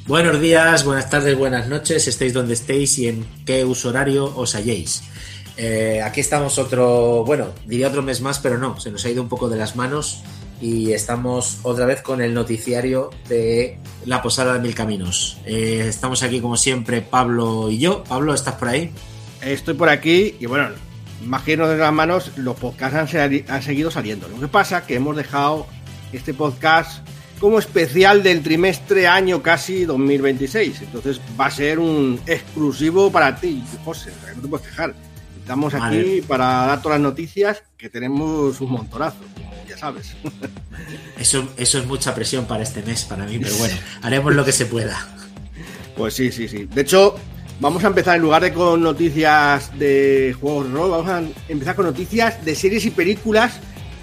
Buenos días, buenas tardes, buenas noches, estéis donde estéis y en qué uso horario os halléis. Aquí estamos diría otro mes más, pero no, se nos ha ido un poco de las manos y estamos otra vez con el noticiario de la Posada de Mil Caminos. Estamos aquí como siempre Pablo y yo. Pablo, ¿estás por ahí? Estoy por aquí y bueno, más que irnos de las manos, los podcasts han seguido saliendo. Lo que pasa es que hemos dejado este podcast como especial del trimestre año casi 2026. Entonces va a ser un exclusivo para ti, José. No te puedes quejar. Estamos aquí para dar todas las noticias, que tenemos un montonazo, como ya sabes. Eso es mucha presión para este mes, para mí, pero bueno, haremos lo que se pueda. Pues sí. De hecho, vamos a empezar, en lugar de con noticias de juegos de rol, vamos a empezar con noticias de series y películas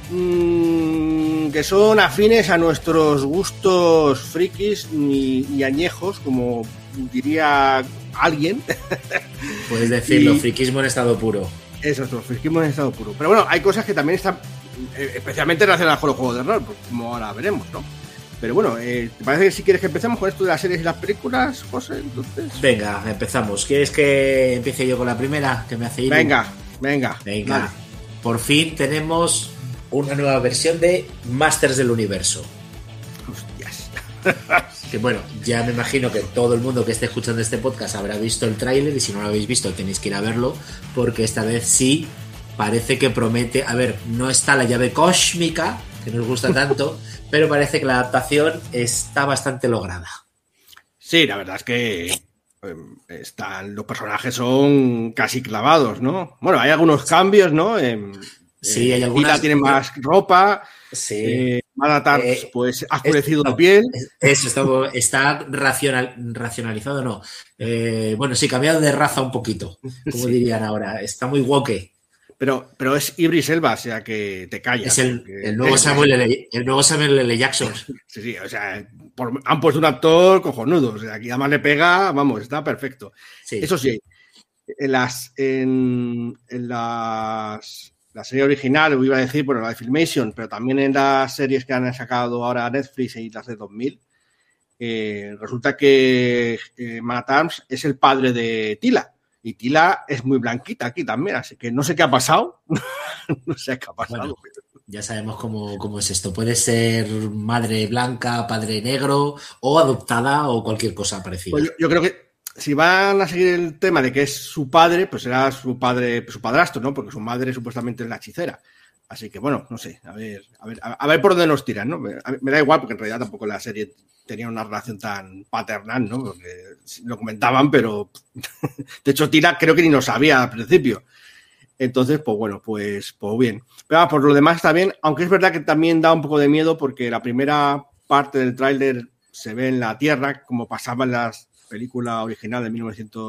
que son afines a nuestros gustos frikis y añejos, como diría alguien. Puedes decirlo, friquismo en estado puro. Eso es, friquismo en estado puro. Pero bueno, hay cosas que también están especialmente relacionadas con los juegos de rol, como ahora veremos, ¿no? Pero bueno, ¿te parece que si quieres que empecemos con esto de las series y las películas, José? Entonces... Venga, empezamos. ¿Quieres que empiece yo con la primera que me hace ir? Venga. Dale. Por fin tenemos una nueva versión de Masters del Universo. Hostias. Que bueno, ya me imagino que todo el mundo que esté escuchando este podcast habrá visto el tráiler, y si no lo habéis visto tenéis que ir a verlo, porque esta vez sí parece que promete. A ver, no está la llave cósmica que nos gusta tanto, pero parece que la adaptación está bastante lograda. Sí, la verdad es que los personajes son casi clavados, ¿no? Bueno, hay algunos cambios, ¿no? Sí, hay algunas. Tila tiene más ropa. Sí. Madatar, pues ha oscurecido la piel. Eso está racionalizado, ¿no? Sí, cambiado de raza un poquito, como dirían ahora. Está muy woke. Pero es Idris Elba, o sea que te callas. Es el nuevo Samuel L. Jackson. Sí, o sea, han puesto un actor cojonudo. O sea, aquí además le pega, vamos, está perfecto. Sí. Eso sí, la serie original, iba a decir, la de Filmation, pero también en las series que han sacado ahora Netflix y las de 2000, resulta que Matt es el padre de Tila. Y Tila es muy blanquita aquí también, así que no sé qué ha pasado. No sé qué ha pasado. Bueno, ya sabemos cómo es esto. Puede ser madre blanca, padre negro, o adoptada, o cualquier cosa parecida. Pues yo creo que si van a seguir el tema de que es su padre, pues será su padrastro, ¿no? Porque su madre supuestamente es la hechicera. Así que, bueno, no sé, a ver por dónde nos tiran, ¿no? Me da igual, porque en realidad tampoco la serie tenía una relación tan paternal, ¿no? Porque lo comentaban, pero de hecho Tila creo que ni lo sabía al principio. Entonces, pues bueno, pues bien. Pero por lo demás está bien, aunque es verdad que también da un poco de miedo, porque la primera parte del tráiler se ve en la Tierra, como pasaba en las película original de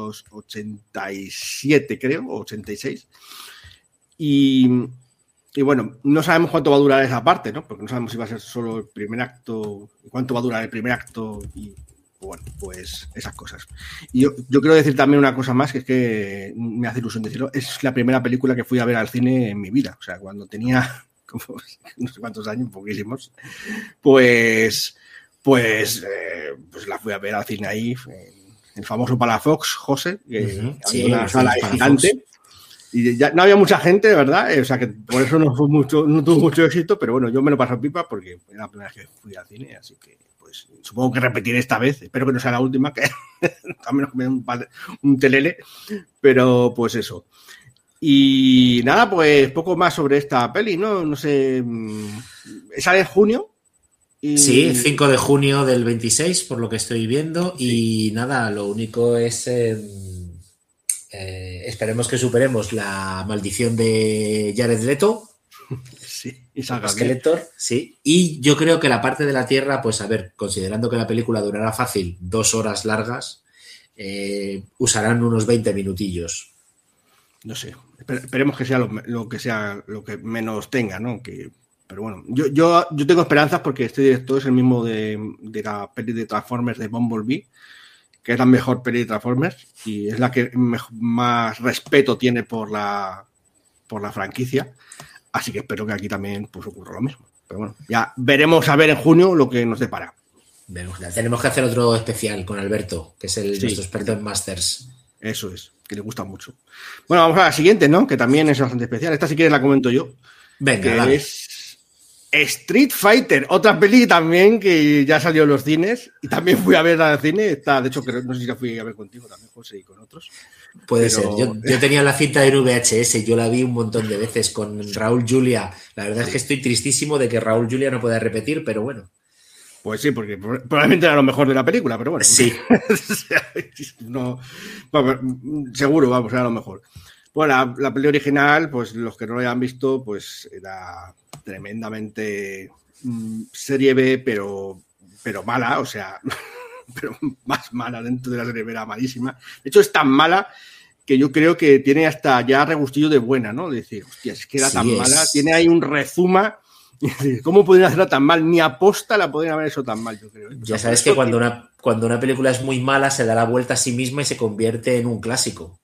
1987, creo, o 86. Y bueno, no sabemos cuánto va a durar esa parte, ¿no? Porque no sabemos si va a ser solo el primer acto, cuánto va a durar el primer acto y, bueno, pues esas cosas. Y yo quiero decir también una cosa más, que es que me hace ilusión decirlo, es la primera película que fui a ver al cine en mi vida. O sea, cuando tenía como no sé cuántos años, poquísimos, pues la fui a ver al cine ahí, el famoso Palafox, José, que había una sala gigante. Y ya no había mucha gente, ¿verdad? O sea que por eso no tuvo mucho éxito, pero bueno, yo me lo paso pipa porque era la primera vez que fui al cine, así que pues supongo que repetiré esta vez. Espero que no sea la última, que también me un telele, pero pues eso. Y nada, pues poco más sobre esta peli, ¿no? No sé, sale en junio. Sí, 5 de junio del 26, por lo que estoy viendo. Sí. Y nada, lo único es esperemos que superemos la maldición de Jared Leto. Sí, y salga Skeletor, sí. Y yo creo que la parte de la Tierra, pues a ver, considerando que la película durará fácil 2 horas largas, usarán unos 20 minutillos. No sé, esperemos que sea lo que menos tenga, ¿no? Pero bueno, yo tengo esperanzas porque este director es el mismo de la peli de Transformers de Bumblebee, que es la mejor peli de Transformers y es la que más respeto tiene por la franquicia. Así que espero que aquí también pues ocurra lo mismo. Pero bueno, ya veremos a ver en junio lo que nos depara. Tenemos que hacer otro especial con Alberto, que es nuestro experto en Masters. Eso es, que le gusta mucho. Bueno, vamos a la siguiente, ¿no? Que también es bastante especial. Esta, si quieres, la comento yo. Venga, que dale. Es Street Fighter, otra peli también que ya salió en los cines. Y también fui a verla al cine. De hecho, no sé si la fui a ver contigo también, José, y con otros. Puede ser. Yo tenía la cinta en VHS, yo la vi un montón de veces con Raúl Julia. La verdad es que estoy tristísimo de que Raúl Julia no pueda repetir, pero bueno. Pues sí, porque probablemente era lo mejor de la película, pero bueno. Sí. No, seguro, vamos, era lo mejor. Bueno, la peli original, pues los que no lo hayan visto, pues era tremendamente serie B, pero mala, o sea, pero más mala dentro de la serie B, era malísima. De hecho, es tan mala que yo creo que tiene hasta ya regustillo de buena, ¿no? De decir, hostia, es que era tan mala, tiene ahí un rezuma. ¿Cómo podrían hacerla tan mal? Ni aposta la podrían haber hecho tan mal, yo creo. Ya sabes que cuando una película es muy mala se da la vuelta a sí misma y se convierte en un clásico.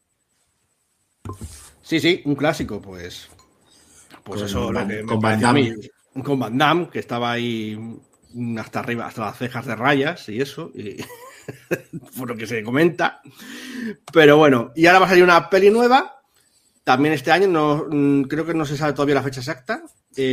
Sí, un clásico, pues eso, lo que me parece a mí. Con Van Damme, que estaba ahí hasta arriba, hasta las cejas de rayas y eso, y por lo que se comenta. Pero bueno, y ahora va a salir una peli nueva, también este año, creo que no se sabe todavía la fecha exacta.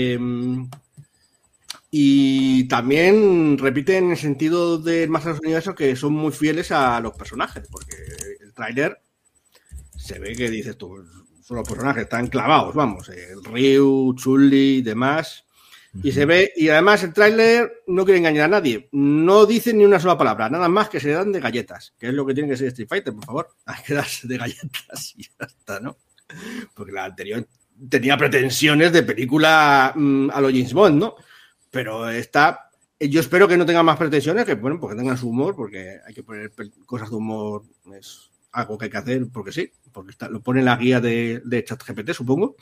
Y también repiten en el sentido de Masters of the Universe que son muy fieles a los personajes, porque el tráiler se ve que dices tú, son los personajes, están clavados, vamos, el Ryu, Chun-Li y demás. Y se ve, y además el tráiler no quiere engañar a nadie, no dice ni una sola palabra, nada más que se dan de galletas, que es lo que tiene que ser Street Fighter, por favor, hay que darse de galletas y ya está, ¿no? Porque la anterior tenía pretensiones de película a lo James Bond, ¿no? Pero esta, yo espero que no tenga más pretensiones, que bueno, porque tengan su humor, porque hay que poner cosas de humor, es algo que hay que hacer, porque sí, porque lo pone en la guía de ChatGPT, supongo.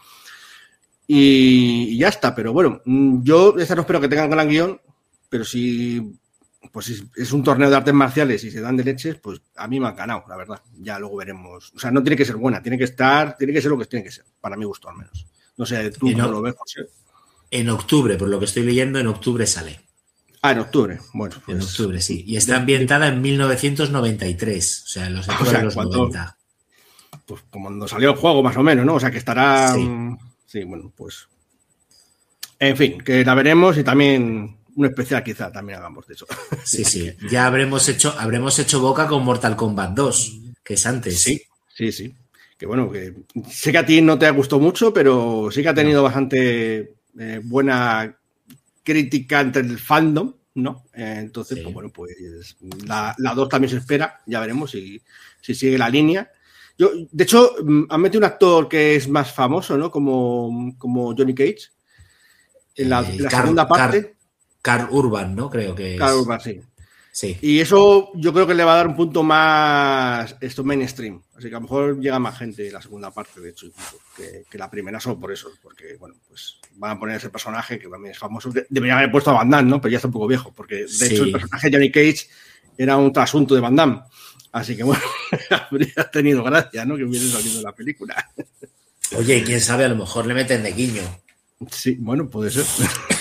Y ya está, pero bueno, yo esta no espero que tengan gran guión, pero si es un torneo de artes marciales y se dan de leches, pues a mí me han ganado, la verdad. Ya luego veremos. O sea, no tiene que ser buena, tiene que ser lo que tiene que ser, para mi gusto al menos. No sé, tú cómo lo ves, José. En octubre, por lo que estoy leyendo, en octubre sale. En octubre, bueno. Pues, en octubre, sí. Y está ambientada en 1993, o sea, en los años de los 90. Pues como cuando salió el juego, más o menos, ¿no? O sea, que estará... Sí, bueno, pues... En fin, que la veremos y también un especial quizá también hagamos de eso. Sí. Ya habremos hecho boca con Mortal Kombat 2, que es antes. Sí. Que bueno, que sé que a ti no te ha gustado mucho, pero sí que ha tenido bastante buena crítica entre el fandom, ¿no? Entonces, pues bueno, pues la 2 también se espera, ya veremos si sigue la línea. De hecho, han metido un actor que es más famoso, ¿no? Como Johnny Cage. En la segunda parte. Karl Urban, ¿no? Creo que es. Karl Urban, sí. Sí. Y eso yo creo que le va a dar un punto más mainstream. Así que a lo mejor llega más gente la segunda parte, de hecho, incluso, que la primera, solo por eso. Porque, bueno, pues van a poner ese personaje que también es famoso. Deberían haber puesto a Van Damme, ¿no? Pero ya está un poco viejo. Porque, de hecho, el personaje de Johnny Cage era un trasunto de Van Damme. Así que, bueno, habría tenido gracia, ¿no? Que hubiese salido la película. Oye, quién sabe, a lo mejor le meten de guiño. Sí, bueno, puede ser.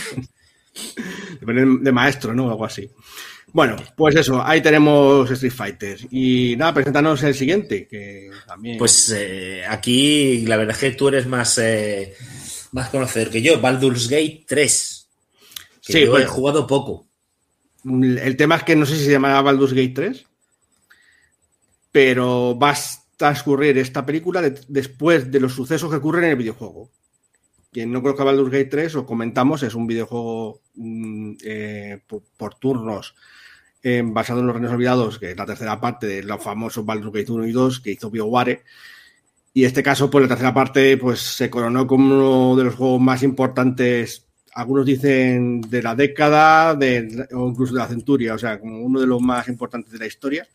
De maestro, ¿no? Algo así. Bueno, pues eso, ahí tenemos Street Fighter. Y nada, preséntanos el siguiente, que también... Pues aquí la verdad es que tú eres más conocedor que yo, Baldur's Gate 3. Que sí, yo he jugado poco. El tema es que no sé si se llamará Baldur's Gate 3, pero va a transcurrir esta película después de los sucesos que ocurren en el videojuego. Quien no conozca Baldur's Gate 3, os comentamos, es un videojuego por turnos basado en los Reinos Olvidados, que es la tercera parte de los famosos Baldur's Gate 1 y 2 que hizo BioWare. Y en este caso, pues la tercera parte pues se coronó como uno de los juegos más importantes, algunos dicen de la década o incluso de la centuria, o sea, como uno de los más importantes de la historia.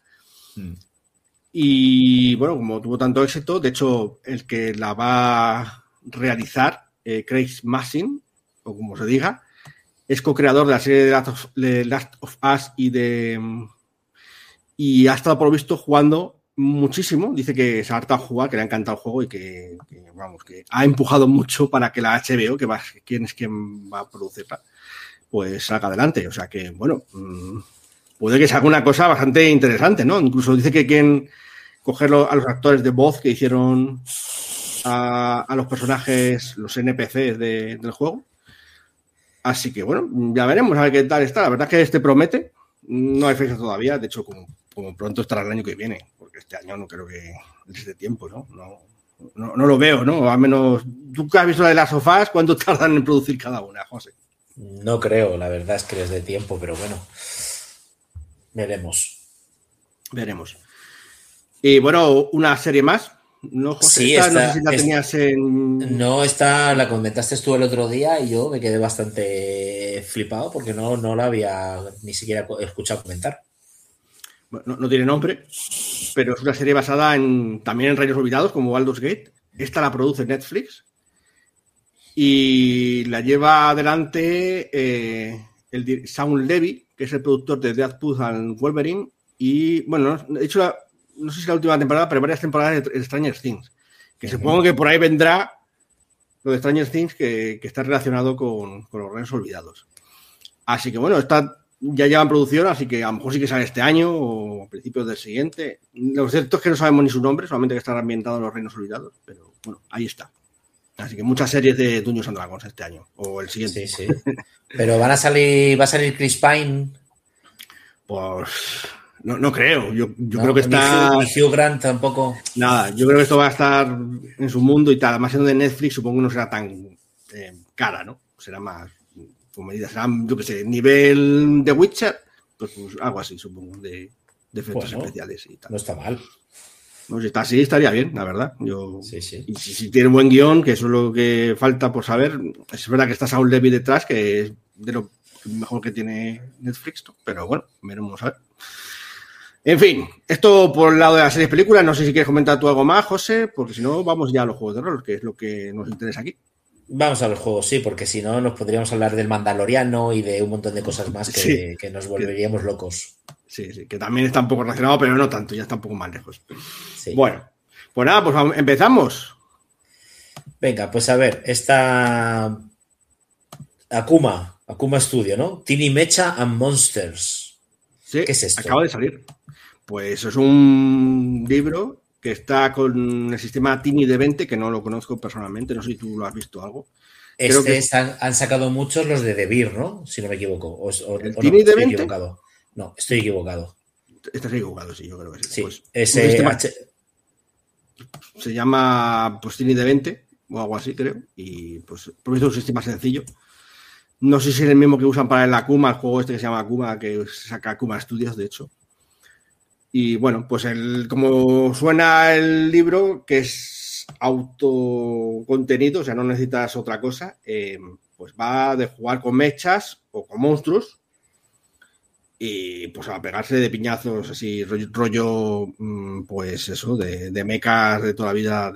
Y bueno, como tuvo tanto éxito, de hecho, el que la va a realizar, Craig Mazin, o como se diga, es co-creador de la serie de Last of Us y ha estado por lo visto jugando muchísimo. Dice que se ha hartado a jugar, que le ha encantado el juego y que ha empujado mucho para que la HBO, quien va a producirla, pues salga adelante. O sea que, bueno, puede que salga una cosa bastante interesante, ¿no? Incluso dice que quieren cogerlo a los actores de voz que hicieron a los personajes, los NPCs del juego. Así que, bueno, ya veremos a ver qué tal está. La verdad es que promete. No hay fecha todavía. De hecho, como pronto estará el año que viene. Porque este año no creo que les dé tiempo, ¿no? No lo veo, ¿no? Al menos, tú que has visto la de las sofás, ¿cuánto tardan en producir cada una, José? No creo, la verdad es que les dé tiempo, pero bueno, veremos. Y bueno, una serie más, ¿no, José? Sí, no sé si la tenías en... No, la comentaste tú el otro día y yo me quedé bastante flipado porque no la había ni siquiera escuchado comentar. Bueno, no tiene nombre, pero es una serie basada también en Reinos Olvidados, como Baldur's Gate. Esta la produce Netflix y la lleva adelante el Shawn Levy, que es el productor de Deadpool and Wolverine. Y bueno, de hecho, no sé si la última temporada, pero varias temporadas de Stranger Things. Que supongo que por ahí vendrá lo de Stranger Things que está relacionado con los Reinos Olvidados. Así que bueno, ya lleva en producción, así que a lo mejor sí que sale este año o a principios del siguiente. Lo cierto es que no sabemos ni su nombre, solamente que está ambientado en los Reinos Olvidados, pero bueno, ahí está. Así que muchas series de Dungeons and Dragons este año, o el siguiente. Sí. Pero va a salir Chris Pine. Pues no creo. Yo creo que está. Ni Hugh Grant tampoco. Nada, yo creo que esto va a estar en su mundo y tal. Además, siendo de Netflix, supongo que no será tan cara, ¿no? Será más. Comedidas, serán, yo qué sé, nivel de Witcher, pues algo así, supongo, de efectos especiales y tal. No está mal. No, si está así, estaría bien, la verdad. Sí. Y si tiene un buen guión, que eso es lo que falta por saber. Es verdad que está Saul Levy detrás, que es de lo mejor que tiene Netflix, ¿no? Pero bueno, veremos a ver. En fin, esto por el lado de las series películas. No sé si quieres comentar tú algo más, José, porque si no, vamos ya a los juegos de rol, que es lo que nos interesa aquí. Vamos a los juegos, sí, porque si no nos podríamos hablar del Mandaloriano y de un montón de cosas más que nos volveríamos locos. Sí, que también está un poco relacionado, pero no tanto, ya está un poco más lejos. Sí. Bueno, pues nada, pues empezamos. Venga, pues a ver, esta Akuma Studio, ¿no? Tiny Mecha and Monsters. Sí, ¿qué es esto? Acaba de salir. Pues es un libro que está con el sistema Tiny de 20, que no lo conozco personalmente, no sé si tú lo has visto algo. Han sacado muchos los de Debir, ¿no? Si no me equivoco. ¿El Tiny de 20? Equivocado. No, estoy equivocado. Estás equivocado, sí, yo creo que sí. Sí, pues, se llama pues Tiny de 20 o algo así, creo. Y pues por eso es un sistema sencillo. No sé si es el mismo que usan para el Akuma, el juego este que se llama Akuma, que saca Akuma Studios, de hecho. Y bueno, pues como suena el libro, que es autocontenido, o sea, no necesitas otra cosa, pues va de jugar con mechas o con monstruos y pues a pegarse de piñazos así, rollo pues eso, de mechas de toda la vida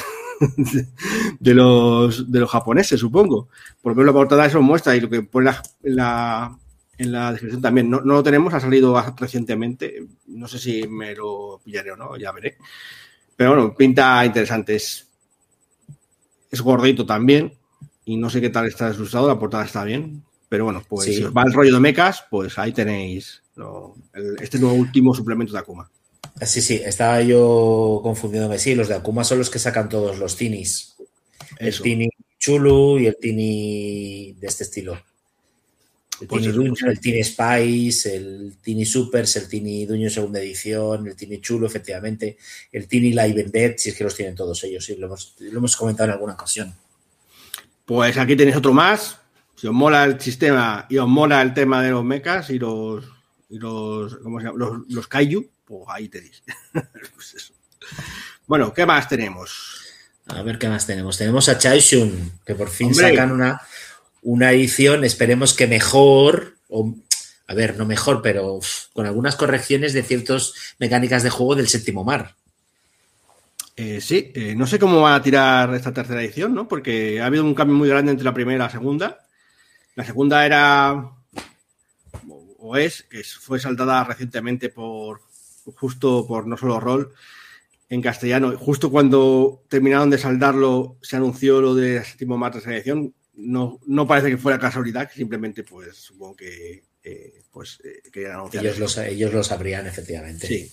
de los japoneses, supongo. Por lo menos la portada eso muestra y lo que pone en la descripción también. No lo tenemos, ha salido recientemente. No sé si me lo pillaré o no, ya veré. Pero bueno, pinta interesante. Es gordito también y no sé qué tal está ilustrado, la portada está bien. Pero bueno, pues si os va el rollo de mechas, pues ahí tenéis este nuevo último suplemento de Akuma. Sí, estaba yo confundiéndome. Sí, los de Akuma son los que sacan todos los tinis. El Tini Chulu y el Tini de este estilo. El Tini Dungeon, el Tini Spice, el Tini Supers, el Tini Dungeon segunda edición, el Tini Chulo, efectivamente, el Tini Live and Dead, si es que los tienen todos ellos, sí, lo hemos comentado en alguna ocasión. Pues aquí tenéis otro más. Si os mola el sistema y os mola el tema de los mechas y los ¿cómo se llama? Los kaiju, pues ahí tenéis. Pues eso. Bueno, ¿qué más tenemos? A ver qué más tenemos. Tenemos a Chaishun, que por fin sacan una edición, esperemos que mejor, a ver, no mejor, pero con algunas correcciones de ciertas mecánicas de juego del Séptimo Mar. Sí, no sé cómo van a tirar esta tercera edición, ¿no? Porque ha habido un cambio muy grande entre la primera y la segunda. La segunda era, o es, que fue saltada recientemente justo por No Solo Roll en castellano. Justo cuando terminaron de saldarlo, se anunció lo de Séptimo Mar tercera edición. no parece que fuera casualidad, que simplemente, pues, supongo que querían anunciar ellos lo sabrían, efectivamente. Sí.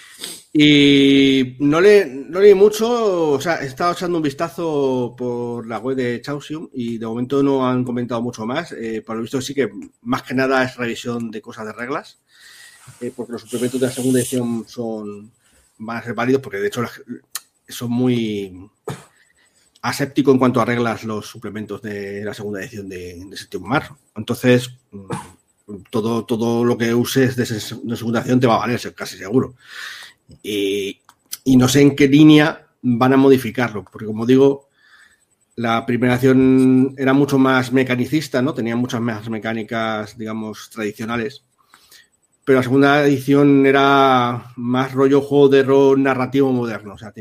Y no leí mucho, o sea, he estado echando un vistazo por la web de Chaosium y de momento no han comentado mucho más. Por lo visto sí que más que nada es revisión de cosas de reglas, porque los suplementos de la segunda edición van a ser válidos, porque de hecho son muy asépticos en cuanto a reglas los suplementos de la segunda edición de Séptimo Mar. Entonces, todo lo que uses de segunda edición te va a valer, casi seguro. Y no sé en qué línea van a modificarlo, porque como digo, la primera edición era mucho más mecanicista, ¿no? Tenía muchas más mecánicas, digamos, tradicionales, pero la segunda edición era más rollo juego de rol narrativo moderno, o sea,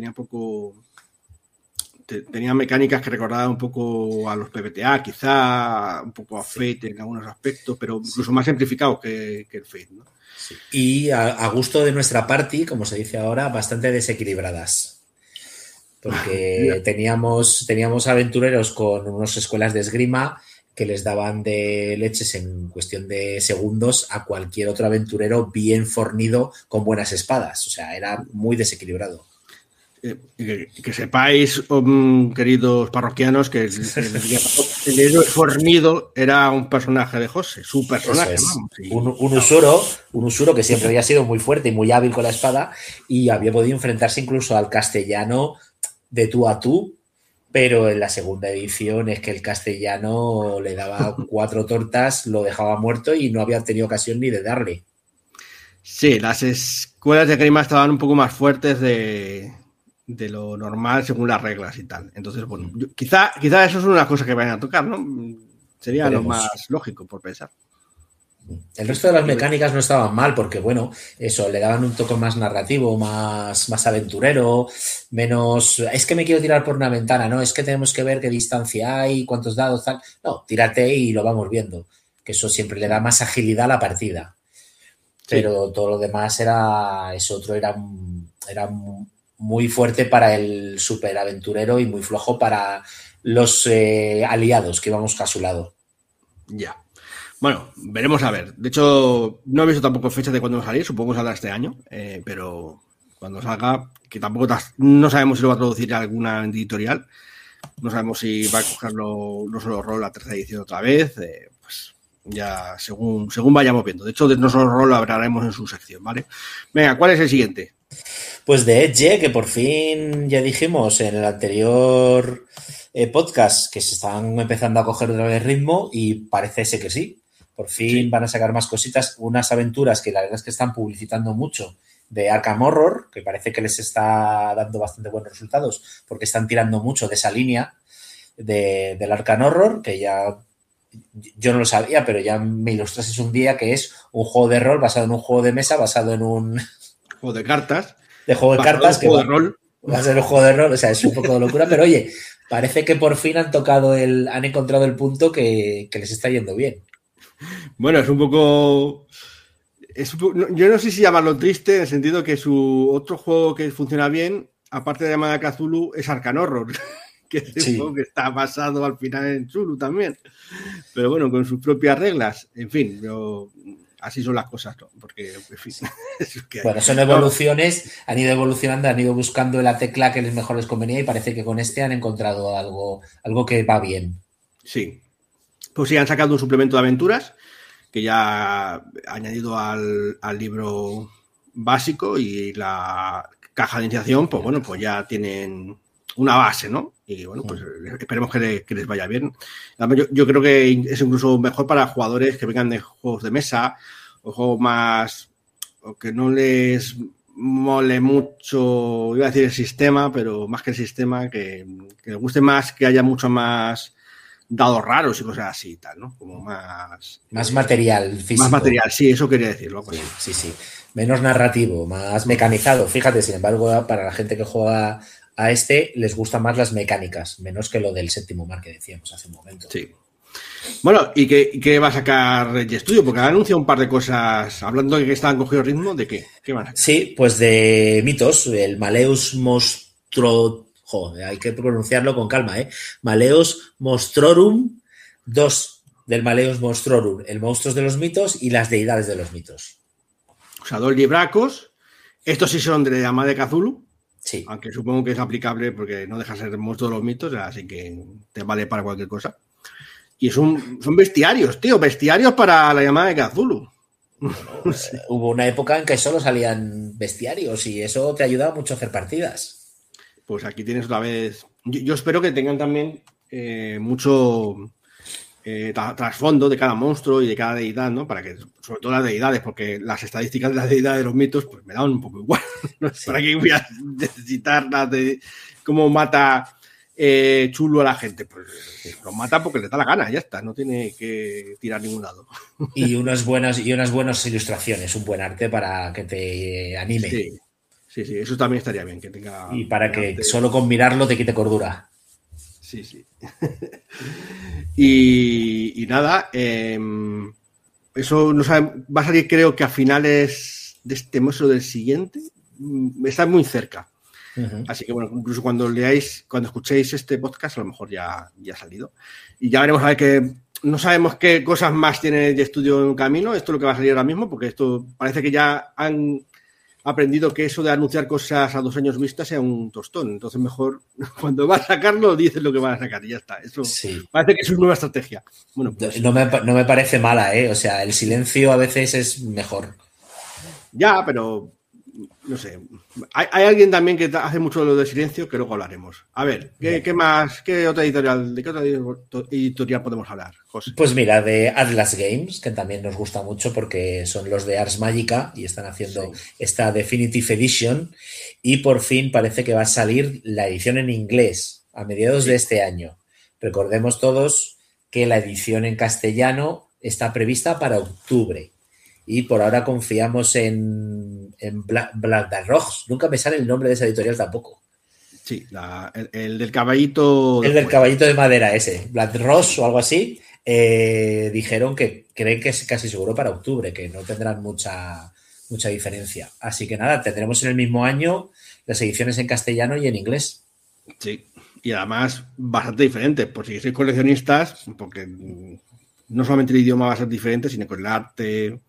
tenía mecánicas que recordaban un poco a los PBTA, quizá un poco a Fate en algunos aspectos, pero incluso más simplificados que el Fate, ¿no? Sí. Y a gusto de nuestra party, como se dice ahora, bastante desequilibradas. Porque teníamos aventureros con unas escuelas de esgrima que les daban de leches en cuestión de segundos a cualquier otro aventurero bien fornido con buenas espadas. O sea, era muy desequilibrado. Que sepáis, queridos parroquianos, que el héroe fornido era un personaje de José, su personaje. Es. Un usuro que siempre había sido muy fuerte y muy hábil con la espada y había podido enfrentarse incluso al castellano de tú a tú, pero en la segunda edición es que el castellano le daba 4 tortas, lo dejaba muerto y no había tenido ocasión ni de darle. Sí, las escuelas de Grima estaban un poco más fuertes de lo normal según las reglas y tal. Entonces, bueno, quizá eso es una cosa que vayan a tocar, ¿no? Sería lo más lógico por pensar. El resto de las mecánicas no estaban mal porque, bueno, eso, le daban un toque más narrativo, más aventurero, menos... Es que me quiero tirar por una ventana, ¿no? Es que tenemos que ver qué distancia hay, cuántos dados, tal... No, tírate y lo vamos viendo. Que eso siempre le da más agilidad a la partida. Pero sí, todo lo demás era muy fuerte para el superaventurero y muy flojo para los aliados que íbamos a su lado. Ya. Bueno, veremos a ver. De hecho, no he visto tampoco fecha de cuándo va a salir. Supongo que saldrá este año. Pero cuando salga, que tampoco no sabemos si lo va a traducir a alguna editorial. No sabemos si va a cogerlo no solo rol la tercera edición otra vez. Pues ya según vayamos viendo. De hecho, de no solo rol lo hablaremos en su sección, ¿vale? Venga, ¿cuál es el siguiente? Pues de Edge, que por fin ya dijimos en el anterior podcast que se están empezando a coger otra vez ritmo y parece ser que sí. Por fin van a sacar más cositas, unas aventuras que la verdad es que están publicitando mucho de Arkham Horror, que parece que les está dando bastante buenos resultados porque están tirando mucho de esa línea del Arkham Horror, que ya yo no lo sabía, pero ya me ilustraste un día que es un juego de rol basado en un juego de mesa, basado en un... juego de cartas. De juego de cartas que va a ser un juego de rol, o sea, es un poco de locura, pero oye, parece que por fin han encontrado el punto que les está yendo bien. Bueno, es un poco... yo no sé si llamarlo triste, en el sentido que su otro juego que funciona bien, aparte de llamada Cthulhu, es Arkham Horror, que es un juego que está basado al final en Cthulhu también. Pero bueno, con sus propias reglas. En fin, así son las cosas, ¿no? Porque, en fin... Bueno, son evoluciones, han ido evolucionando, han ido buscando la tecla que mejor les convenía y parece que con este han encontrado algo que va bien. Sí. Pues sí, han sacado un suplemento de aventuras que ya ha añadido al libro básico y la caja de iniciación, pues bueno, pues ya tienen una base, ¿no? Y bueno, pues esperemos que les vaya bien. Yo creo que es incluso mejor para jugadores que vengan de juegos de mesa o juegos más... o que no les mole mucho, iba a decir el sistema, pero más que el sistema, que les guste más, que haya mucho más dados raros y cosas así y tal, ¿no? Como más material físico. Más material, sí, eso quería decirlo. Pues. Sí. Menos narrativo, más mecanizado. Fíjate, sin embargo, para la gente que juega a este, les gustan más las mecánicas, menos que lo del Séptimo Mar que decíamos hace un momento. Sí. Bueno, ¿y qué va a sacar Edge Studio? Porque ha anunciado un par de cosas, hablando de que estaban cogiendo ritmo, ¿de qué? ¿Qué van a sacar? Sí, pues de mitos, el Malleus Monstro... Joder, hay que pronunciarlo con calma, ¿eh? Malleus Monstrorum 2 del Malleus Monstrorum, el Monstruos de los Mitos y las Deidades de los Mitos. O sea, 2 libracos. Estos sí son de la llamada de Cthulhu. Sí. Aunque supongo que es aplicable porque no deja de ser Monstruo de los Mitos, así que te vale para cualquier cosa. Y son bestiarios, tío, bestiarios para la llamada de Cthulhu. Bueno, sí. Hubo una época en que solo salían bestiarios y eso te ayuda mucho a hacer partidas. Pues aquí tienes otra vez. Yo espero que tengan también mucho trasfondo de cada monstruo y de cada deidad, ¿no? Para que, sobre todo las deidades, porque las estadísticas de las deidades de los mitos, pues me dan un poco igual. ¿No? Sí. ¿Para qué voy a necesitar las de cómo mata Chulo a la gente? Pues lo mata porque le da la gana, ya está, no tiene que tirar a ningún lado. Y unas buenas ilustraciones, un buen arte para que te anime. Sí, eso también estaría bien, que tenga. Y para que arte. Solo con mirarlo te quite cordura. Sí. y nada, eso no sabe, va a salir creo que a finales de este mes o del siguiente. Está muy cerca. Uh-huh. Así que bueno, incluso cuando escuchéis este podcast, a lo mejor ya ha salido. Y ya veremos a ver que no sabemos qué cosas más tiene de estudio en camino. Esto es lo que va a salir ahora mismo, porque esto parece que ya han aprendido que eso de anunciar cosas a 2 años vista sea un tostón. Entonces mejor cuando va a sacarlo dices lo que van a sacar y ya está. Eso sí. Parece que es una nueva estrategia. Bueno, pues, no me parece mala, ¿eh? O sea, el silencio a veces es mejor. Ya, pero no sé. Hay alguien también que hace mucho lo de silencio, que luego hablaremos. A ver, ¿qué más? ¿De qué otra editorial podemos hablar, José? Pues mira, de Atlas Games, que también nos gusta mucho porque son los de Ars Magica y están haciendo esta Definitive Edition y por fin parece que va a salir la edición en inglés a mediados de este año. Recordemos todos que la edición en castellano está prevista para octubre. Y por ahora confiamos en Black Rocks. Nunca me sale el nombre de esa editorial tampoco. Sí, el del caballito. El del caballito de madera ese, Black Rocks o algo así. Dijeron que creen que es casi seguro para octubre, que no tendrán mucha diferencia. Así que nada, tendremos en el mismo año las ediciones en castellano y en inglés. Sí, y además bastante diferentes, por si sois coleccionistas, porque no solamente el idioma va a ser diferente, sino que el arte...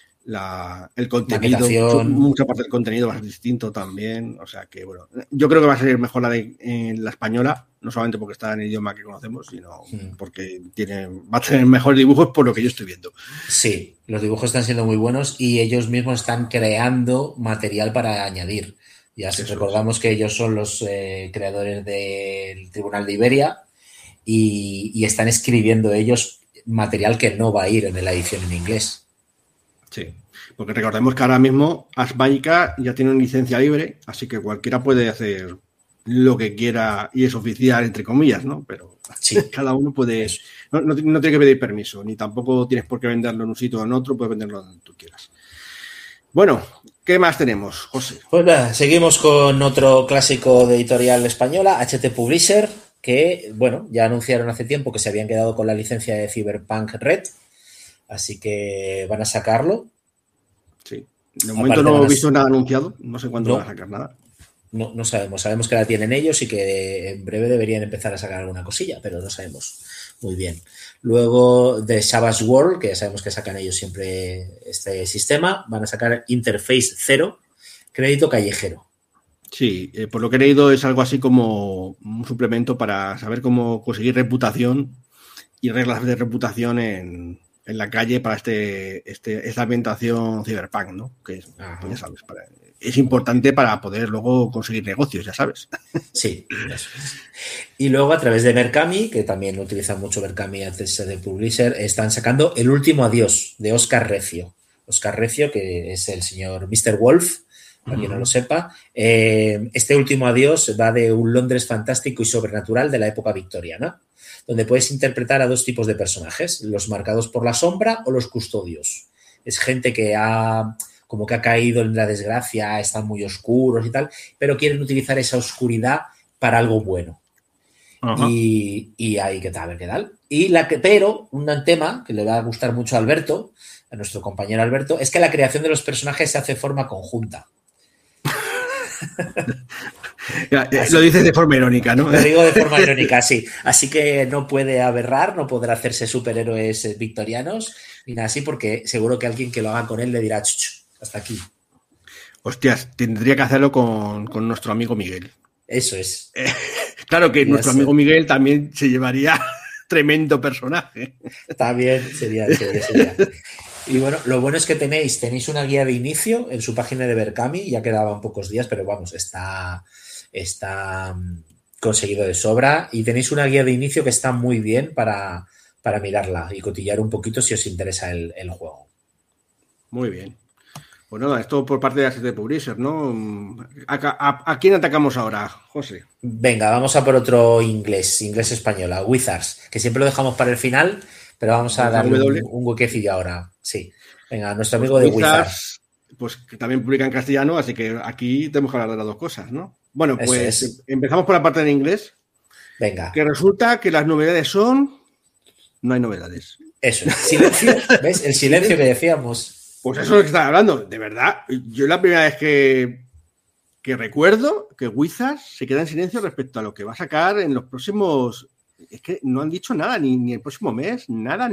el contenido, mucha parte del contenido va a ser distinto también, o sea que bueno, yo creo que va a ser mejor la española, no solamente porque está en el idioma que conocemos, sino porque va a tener mejores dibujos por lo que yo estoy viendo. Sí, los dibujos están siendo muy buenos y ellos mismos están creando material para añadir. Ya si recordamos que ellos son los creadores del Tribunal de Iberia y están escribiendo ellos material que no va a ir en la edición en inglés. Sí, porque recordemos que ahora mismo Ars Magica ya tiene una licencia libre, así que cualquiera puede hacer lo que quiera y es oficial, entre comillas, ¿no? Pero sí, cada uno puede... No tiene que pedir permiso, ni tampoco tienes por qué venderlo en un sitio o en otro, puedes venderlo donde tú quieras. Bueno, ¿qué más tenemos, José? Pues nada, seguimos con otro clásico de editorial española, HT Publisher, que, bueno, ya anunciaron hace tiempo que se habían quedado con la licencia de Cyberpunk Red. Así que van a sacarlo. Sí. De momento no he visto nada anunciado. No sé cuándo van a sacar nada. No sabemos. Sabemos que la tienen ellos y que en breve deberían empezar a sacar alguna cosilla, pero no sabemos muy bien. Luego de Savage World, que ya sabemos que sacan ellos siempre este sistema, van a sacar Interface 0, crédito callejero. Sí, por lo que he leído es algo así como un suplemento para saber cómo conseguir reputación y reglas de reputación en la calle para esta ambientación cyberpunk, ¿no? Que es, pues ya sabes, es importante para poder luego conseguir negocios, ya sabes. Sí, eso es. Y luego a través de Berkami, que también utilizan mucho Berkami antes de Publisher, están sacando El último adiós de Óscar Recio. Óscar Recio, que es el señor Mr. Wolf, para quien no lo sepa. Este último adiós va de un Londres fantástico y sobrenatural de la época victoriana, donde puedes interpretar a 2 tipos de personajes, los marcados por la sombra o los custodios. Es gente que ha caído en la desgracia, están muy oscuros y tal, pero quieren utilizar esa oscuridad para algo bueno. Uh-huh. Y ahí qué tal. Pero un tema que le va a gustar mucho a Alberto, a nuestro compañero Alberto, es que la creación de los personajes se hace de forma conjunta. Lo dices de forma irónica, ¿no? Lo digo de forma irónica, sí. Así que no puede aberrar, no podrá hacerse superhéroes victorianos ni nada así, porque seguro que alguien que lo haga con él le dirá, hasta aquí. Hostias, tendría que hacerlo con nuestro amigo Miguel. Eso es. Claro que nuestro amigo Miguel también se llevaría tremendo personaje. También sería. Y bueno, lo bueno es que tenéis una guía de inicio en su página de Berkami, ya quedaban pocos días, pero vamos, está conseguido de sobra. Y tenéis una guía de inicio que está muy bien para mirarla y cotillar un poquito si os interesa el juego. Muy bien. Bueno, esto por parte de ACT Publisher, ¿no? ¿A quién atacamos ahora, José? Venga, vamos a por otro inglés-español, a Wizards, que siempre lo dejamos para el final, pero vamos a darle un huequecillo ahora. Sí. Venga, nuestro amigo de Wizards. Pues que también publica en castellano, así que aquí tenemos que hablar de las dos cosas, ¿no? Bueno, pues empezamos por la parte en inglés. Venga. Que resulta que las novedades son... No hay novedades. Eso, silencio. ¿Ves? El silencio que decíamos. Pues eso es lo que estaba hablando. De verdad, yo la primera vez que recuerdo que Wizards se queda en silencio respecto a lo que va a sacar en los próximos... Es que no han dicho nada, ni el próximo mes. Nada.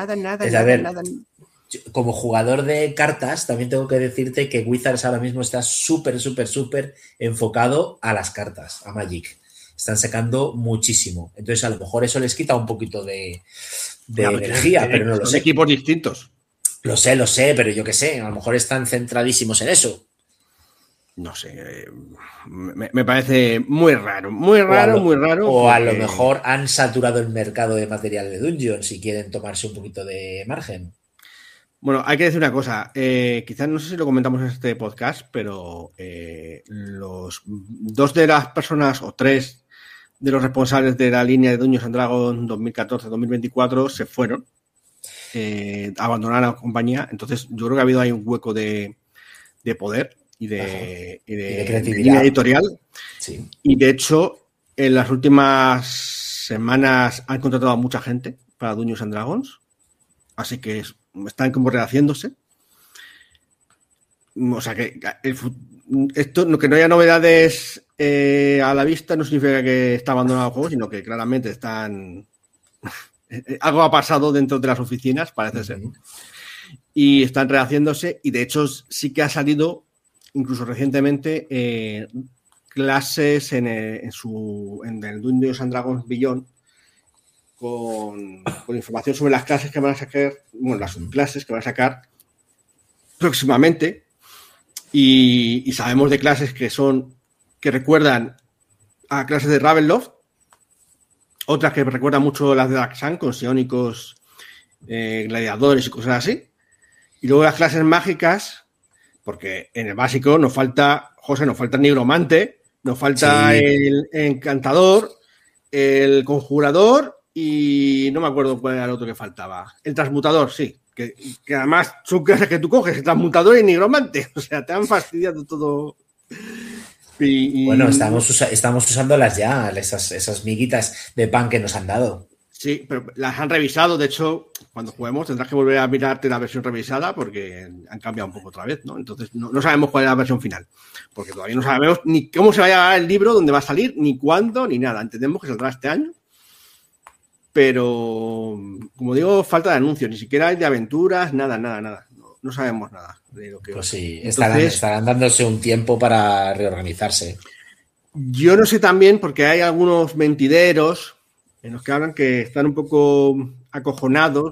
Como jugador de cartas, también tengo que decirte que Wizards ahora mismo está súper enfocado a las cartas, a Magic. Están sacando muchísimo. Entonces, a lo mejor eso les quita un poquito de energía, pero no lo sé. Son equipos distintos. Lo sé, pero yo qué sé, a lo mejor están centradísimos en eso. No sé, me parece muy raro. Muy raro. O a lo mejor han saturado el mercado de material de Dungeons y quieren tomarse un poquito de margen. Bueno, hay que decir una cosa, quizás no sé si lo comentamos en este podcast, pero los dos de las personas, o tres de los responsables de la línea de Dungeons & Dragons 2014-2024 se fueron, abandonaron la compañía. Entonces yo creo que ha habido ahí un hueco de poder y de línea editorial. Sí. Y de hecho, en las últimas semanas han contratado a mucha gente para Dungeons & Dragons, así que están como rehaciéndose. O sea que esto, que no haya novedades a la vista, no significa que está abandonado el juego, sino que claramente están... algo ha pasado dentro de las oficinas, parece ser. Y están rehaciéndose, y de hecho sí que ha salido, incluso recientemente, clases en el Dungeons & Dragons Beyond, con información sobre las clases que van a sacar, bueno, las subclases que van a sacar próximamente, y sabemos de clases que recuerdan a clases de Ravenloft, otras que recuerdan mucho las de Daxan, con psiónicos, gladiadores y cosas así, y luego las clases mágicas, porque en el básico nos falta el nigromante, nos falta el encantador, el conjurador, y no me acuerdo cuál era el otro que faltaba. El transmutador, sí. Que además son clases que tú coges, el transmutador y el nigromante. O sea, te han fastidiado todo. Bueno, estamos usándolas ya, esas miguitas de pan que nos han dado. Sí, pero las han revisado. De hecho, cuando juguemos tendrás que volver a mirarte la versión revisada porque han cambiado un poco otra vez, ¿no? Entonces no sabemos cuál es la versión final. Porque todavía no sabemos ni cómo se va a llamar el libro, dónde va a salir, ni cuándo, ni nada. Entendemos que saldrá este año. Pero, como digo, falta de anuncios, ni siquiera hay de aventuras, nada. No sabemos nada de lo que... Pues sí, estarán dándose un tiempo para reorganizarse. Yo no sé también, porque hay algunos mentideros en los que hablan que están un poco acojonados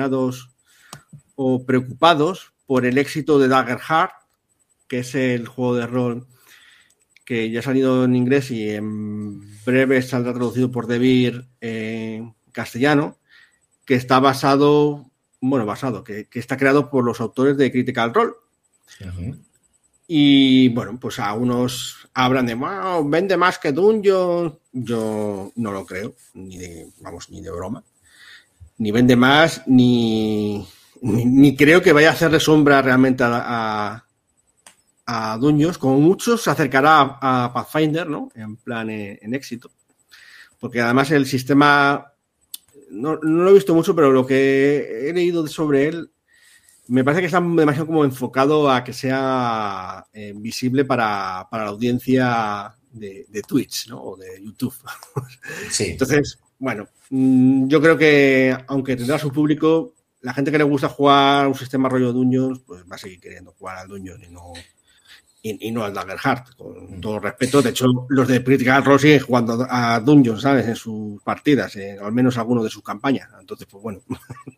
o preocupados por el éxito de Daggerheart, que es el juego de rol que ya ha salido en inglés y en breve saldrá traducido por Devir castellano, que está que está creado por los autores de Critical Role. Uh-huh. Y bueno, pues a unos hablan de wow, vende más que Dungeons. Yo no lo creo, ni de broma. Ni vende más, ni creo que vaya a hacerle sombra realmente a Dungeons. Como muchos se acercará a Pathfinder, ¿no? En plan en éxito. Porque además el sistema no lo he visto mucho, pero lo que he leído sobre él me parece que está demasiado como enfocado a que sea visible para la audiencia de Twitch, ¿no? O de YouTube. Sí. Entonces, bueno, yo creo que aunque tendrá su público, la gente que le gusta jugar un sistema rollo Dungeons, pues va a seguir queriendo jugar al Dungeons y no al Daggerheart, con todo respeto. De hecho, los de Critical Role siguen jugando a Dungeons, ¿sabes? En sus partidas, al menos algunos de sus campañas. Entonces, pues bueno.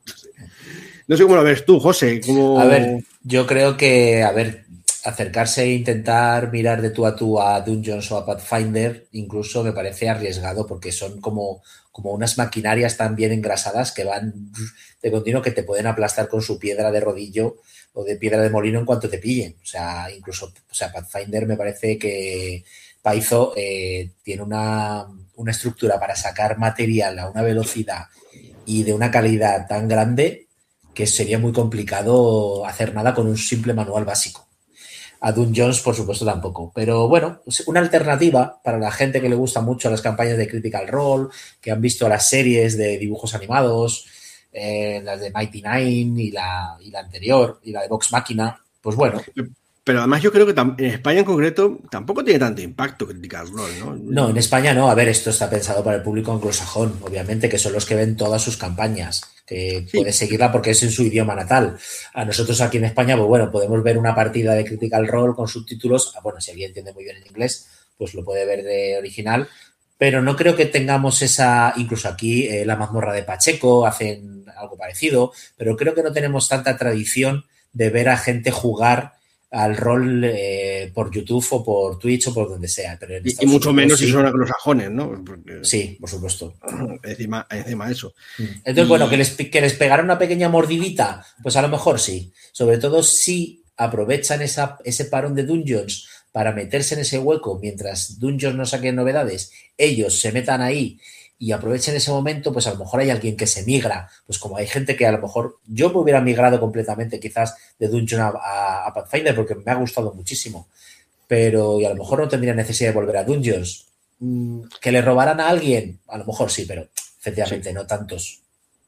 No sé cómo lo ves tú, José. A ver, yo creo que, acercarse e intentar mirar de tú a Dungeons o a Pathfinder incluso me parece arriesgado porque son como unas maquinarias tan bien engrasadas que van de continuo que te pueden aplastar con su piedra de rodillo o de piedra de molino en cuanto te pillen. O sea, Pathfinder me parece que Paizo tiene una estructura para sacar material a una velocidad y de una calidad tan grande que sería muy complicado hacer nada con un simple manual básico. A Dungeons, por supuesto, tampoco. Pero bueno, una alternativa para la gente que le gusta mucho las campañas de Critical Role, que han visto las series de dibujos animados, las de Mighty Nine y la anterior, y la de Vox Machina, pues bueno. Pero además yo creo que en España en concreto tampoco tiene tanto impacto Critical Role, ¿no? No, en España no. A ver, esto está pensado para el público anglosajón, obviamente, que son los que ven todas sus campañas, que sí. Puedes seguirla porque es en su idioma natal. A nosotros aquí en España, pues bueno, podemos ver una partida de Critical Role con subtítulos. Bueno, si alguien entiende muy bien el inglés, pues lo puede ver de original. Pero no creo que tengamos esa, incluso aquí la mazmorra de Pacheco hacen algo parecido, pero creo que no tenemos tanta tradición de ver a gente jugar al rol por YouTube o por Twitch o por donde sea. Pero y mucho menos si son anglosajones, ¿no? Porque, sí, por supuesto. Encima eso. Entonces, bueno, que les pegara una pequeña mordidita, pues a lo mejor sí. Sobre todo si aprovechan ese parón de Dungeons para meterse en ese hueco mientras Dungeons no saquen novedades, ellos se metan ahí y aprovechen ese momento, pues a lo mejor hay alguien que se migra, pues como hay gente que a lo mejor yo me hubiera migrado completamente quizás de Dungeon a Pathfinder porque me ha gustado muchísimo, pero y a lo mejor no tendría necesidad de volver a Dungeons. ¿Que le robaran a alguien? A lo mejor sí, pero efectivamente sí. No tantos.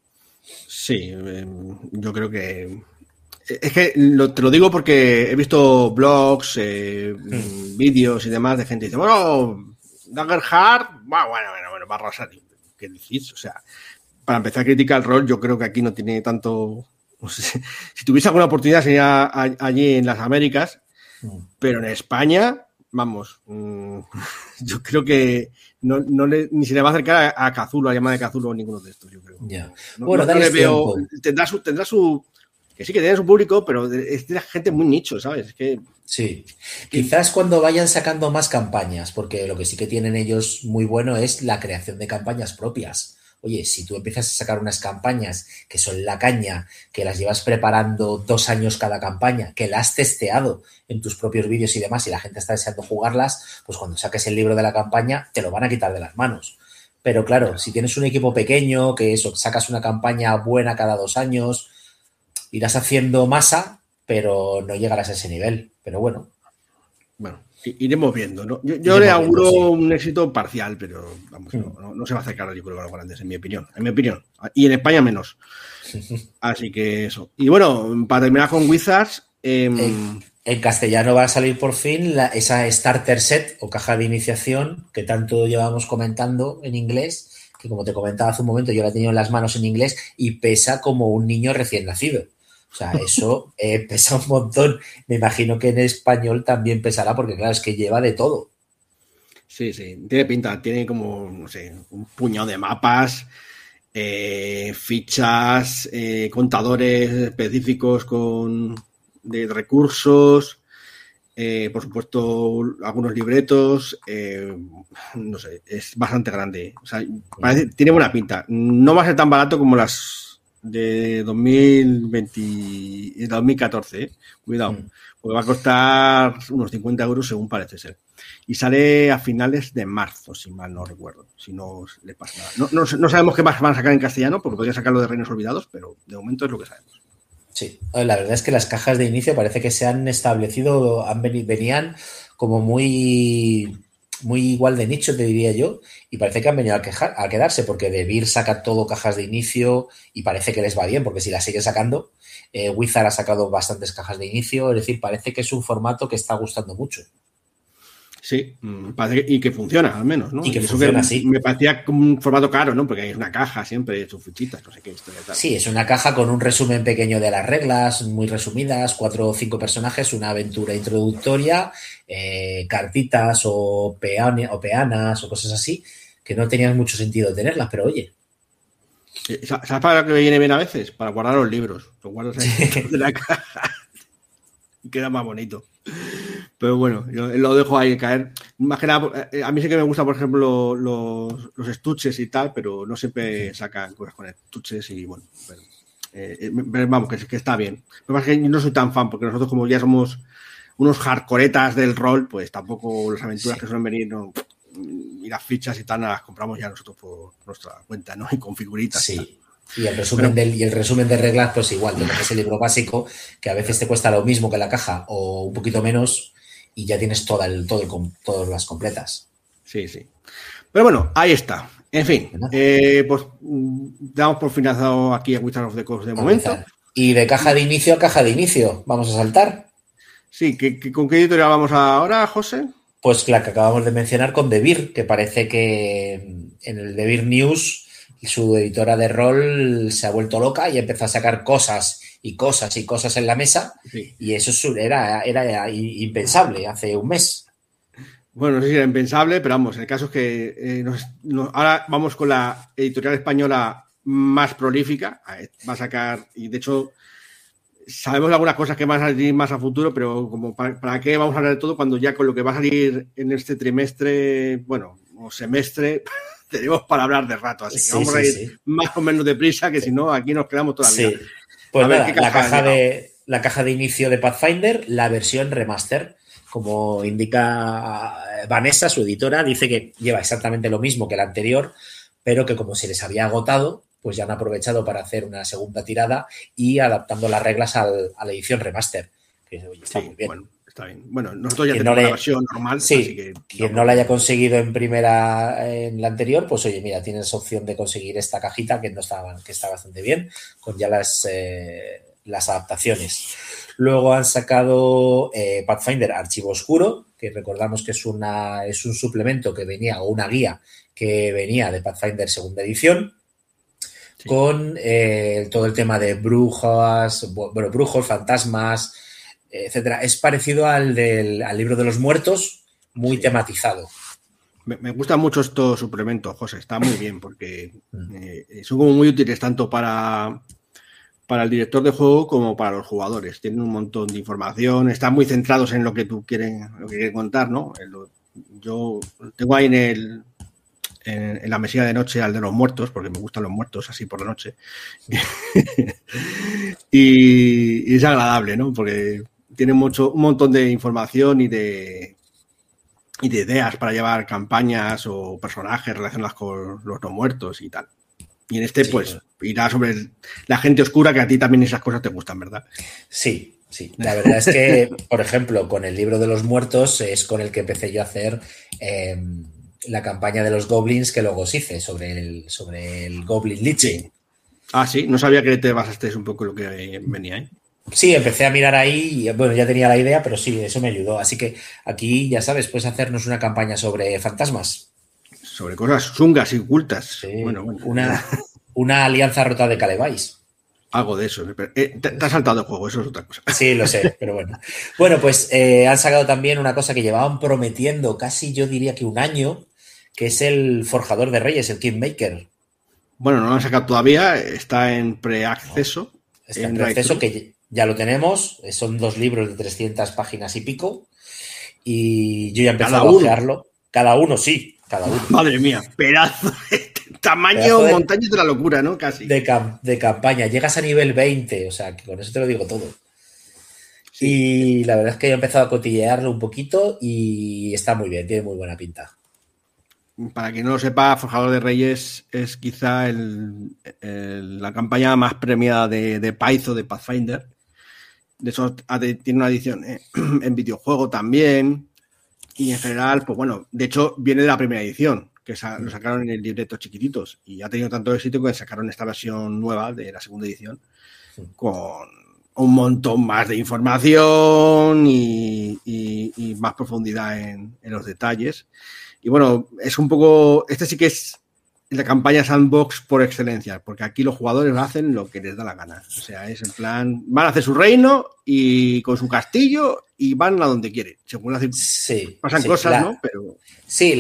Sí, yo creo que es que te lo digo porque he visto blogs, vídeos y demás de gente que dice, bueno, Daggerheart, bueno, va a arrasar. ¿Qué decís? O sea, para empezar a criticar el rol, yo creo que aquí no tiene tanto... No sé, si tuviese alguna oportunidad sería allí en las Américas, pero en España, vamos, yo creo que ni se le va a acercar a Cthulhu, a llamada de Cthulhu o ninguno de estos, yo creo. Yeah. Bueno, no le veo... Tendrá su que sí que tiene su público, pero es de la gente muy nicho, ¿sabes? Es que... Sí, quizás cuando vayan sacando más campañas, porque lo que sí que tienen ellos muy bueno es la creación de campañas propias. Oye, si tú empiezas a sacar unas campañas que son la caña, que las llevas preparando 2 años cada campaña, que la has testeado en tus propios vídeos y demás y la gente está deseando jugarlas, pues cuando saques el libro de la campaña te lo van a quitar de las manos. Pero claro, si tienes un equipo pequeño, que eso, sacas una campaña buena cada 2 años, irás haciendo masa, pero no llegarás a ese nivel. Pero bueno. Bueno, iremos viendo, ¿no? Yo le auguro un éxito parcial, pero vamos, no se va a acercar yo creo a los grandes, en mi opinión. Y en España menos. Así que eso. Y bueno, para terminar con Wizards... En castellano va a salir por fin esa Starter Set o caja de iniciación que tanto llevamos comentando en inglés, que como te comentaba hace un momento, yo la he tenido en las manos en inglés y pesa como un niño recién nacido. O sea, eso pesa un montón. Me imagino que en español también pesará porque, claro, es que lleva de todo. Sí, tiene pinta. Tiene como, no sé, un puñado de mapas, fichas, contadores específicos de recursos, por supuesto, algunos libretos. No sé, es bastante grande. O sea, tiene buena pinta. No va a ser tan barato como las de 2020 y 2014, cuidado, porque va a costar unos 50 euros según parece ser. Y sale a finales de marzo, si mal no recuerdo, si no le pasa nada. No sabemos qué más van a sacar en castellano, porque podría sacarlo de Reinos Olvidados, pero de momento es lo que sabemos. Sí, la verdad es que las cajas de inicio parece que se han establecido, venían como muy igual de nicho, te diría yo, y parece que han venido a quedarse, porque De Beer saca todo cajas de inicio y parece que les va bien, porque si las sigue sacando, Wizard ha sacado bastantes cajas de inicio, es decir, parece que es un formato que está gustando mucho. Sí, y que funciona al menos, ¿no? Y que funciona, sí. Me parecía como un formato caro, ¿no? Porque es una caja siempre, sus fichitas, no sé qué historia tal. Sí, es una caja con un resumen pequeño de las reglas, muy resumidas, 4 o 5 personajes, una aventura introductoria, cartitas o peanas o cosas así, que no tenían mucho sentido tenerlas, pero oye. ¿Sabes para qué viene bien a veces? Para guardar los libros. Los guardas ahí de la caja y queda más bonito. Pero bueno, yo lo dejo ahí caer. Más que nada, a mí sí que me gusta, por ejemplo, los estuches y tal, pero no siempre sacan cosas con estuches y bueno, pero vamos, que está bien. Lo que pasa es que yo no soy tan fan, porque nosotros como ya somos unos hardcoretas del rol, pues tampoco las aventuras que suelen venir, ¿no? Y las fichas y tal las compramos ya nosotros por nuestra cuenta, ¿no? Y con figuritas. Sí. Y el resumen de reglas, pues igual, te coges el libro básico, que a veces te cuesta lo mismo que la caja o un poquito menos, y ya tienes todas las completas. Sí, sí. Pero bueno, ahí está. En fin, pues damos por finalizado aquí a Wizards of the Coast de momento. Y de caja de inicio a caja de inicio, ¿vamos a saltar? Sí, ¿con qué editorial vamos ahora, José? Pues la que acabamos de mencionar con Devir, que parece que en el Devir News su editora de rol se ha vuelto loca y empezó a sacar cosas y cosas y cosas en la mesa, sí. Y eso era impensable hace un mes. Bueno, no sé si era impensable, pero vamos, el caso es que ahora vamos con la editorial española más prolífica, va a sacar, y de hecho sabemos algunas cosas que van a salir más a futuro, pero como para qué vamos a hablar de todo cuando ya con lo que va a salir en este trimestre, bueno, o semestre, tenemos para hablar de rato, así que vamos a ir más o menos deprisa, que si no, aquí nos quedamos todavía. Sí. Pues nada, la caja de inicio de Pathfinder, la versión remaster, como indica Vanessa, su editora, dice que lleva exactamente lo mismo que la anterior, pero que como se les había agotado, pues ya han aprovechado para hacer una segunda tirada y adaptando las reglas a la edición remaster. Que oye, está muy bien. Bueno, está bien. Bueno, nosotros ya tenemos la versión normal. Sí, así que quien no la haya conseguido en la anterior, pues oye, mira, tienes opción de conseguir esta cajita que está bastante bien, con ya las adaptaciones. Luego han sacado Pathfinder Archivo Oscuro, que recordamos que es un suplemento que venía, o una guía que venía de Pathfinder segunda edición, sí, con todo el tema de brujos, fantasmas, etcétera. Es parecido al libro de los muertos, muy tematizado. Me gustan mucho estos suplementos, José, está muy bien, porque son como muy útiles tanto para el director de juego como para los jugadores. Tienen un montón de información, están muy centrados en lo que tú quieres contar, ¿no? Yo tengo ahí en la mesilla de noche al de los muertos, porque me gustan los muertos así por la noche. y es agradable, ¿no? Porque tiene un montón de información y de ideas para llevar campañas o personajes relacionados con los no muertos y tal. Y en este, sí, pues, irá sobre la gente oscura, que a ti también esas cosas te gustan, ¿verdad? Sí, sí. La verdad es que, por ejemplo, con el libro de los muertos es con el que empecé yo a hacer la campaña de los goblins que luego hice sobre el Goblin Lich. Ah, sí, no sabía que te basaste un poco en lo que venía ahí. Sí, empecé a mirar ahí y bueno, ya tenía la idea, pero sí, eso me ayudó. Así que aquí, ya sabes, puedes hacernos una campaña sobre fantasmas. Sobre cosas chungas y ocultas. Sí, bueno. Una alianza rota de Calebais. Algo de eso. Te has saltado el juego, eso es otra cosa. Sí, lo sé, pero bueno. Bueno, pues han sacado también una cosa que llevaban prometiendo casi, yo diría que un año, que es el Forjador de Reyes, el Kingmaker. Bueno, no lo han sacado todavía, está en preacceso. Está en preacceso, que ya lo tenemos. Son 2 libros de 300 páginas y pico. Y yo ya he empezado a ojearlo. Cada uno, sí. Cada uno. Madre mía, pedazo de tamaño montaña de la locura, ¿no? Casi. De campaña. Llegas a nivel 20, o sea, que con eso te lo digo todo. Sí. Y la verdad es que yo he empezado a cotillearlo un poquito y está muy bien, tiene muy buena pinta. Para quien no lo sepa, Forjador de Reyes es quizá la campaña más premiada de Paizo, de Pathfinder. De hecho, tiene una edición en videojuego también. Y en general, pues bueno, de hecho viene de la primera edición, que lo sacaron en el libreto chiquititos y ha tenido tanto éxito que sacaron esta versión nueva de la segunda edición con un montón más de información y más profundidad en los detalles. Y bueno, es un poco... Este sí que es la campaña sandbox por excelencia, porque aquí los jugadores hacen lo que les da la gana. O sea, es en plan... Van a hacer su reino y con su castillo y van a donde quieren. Según pasan cosas, ¿no? Pero... Sí,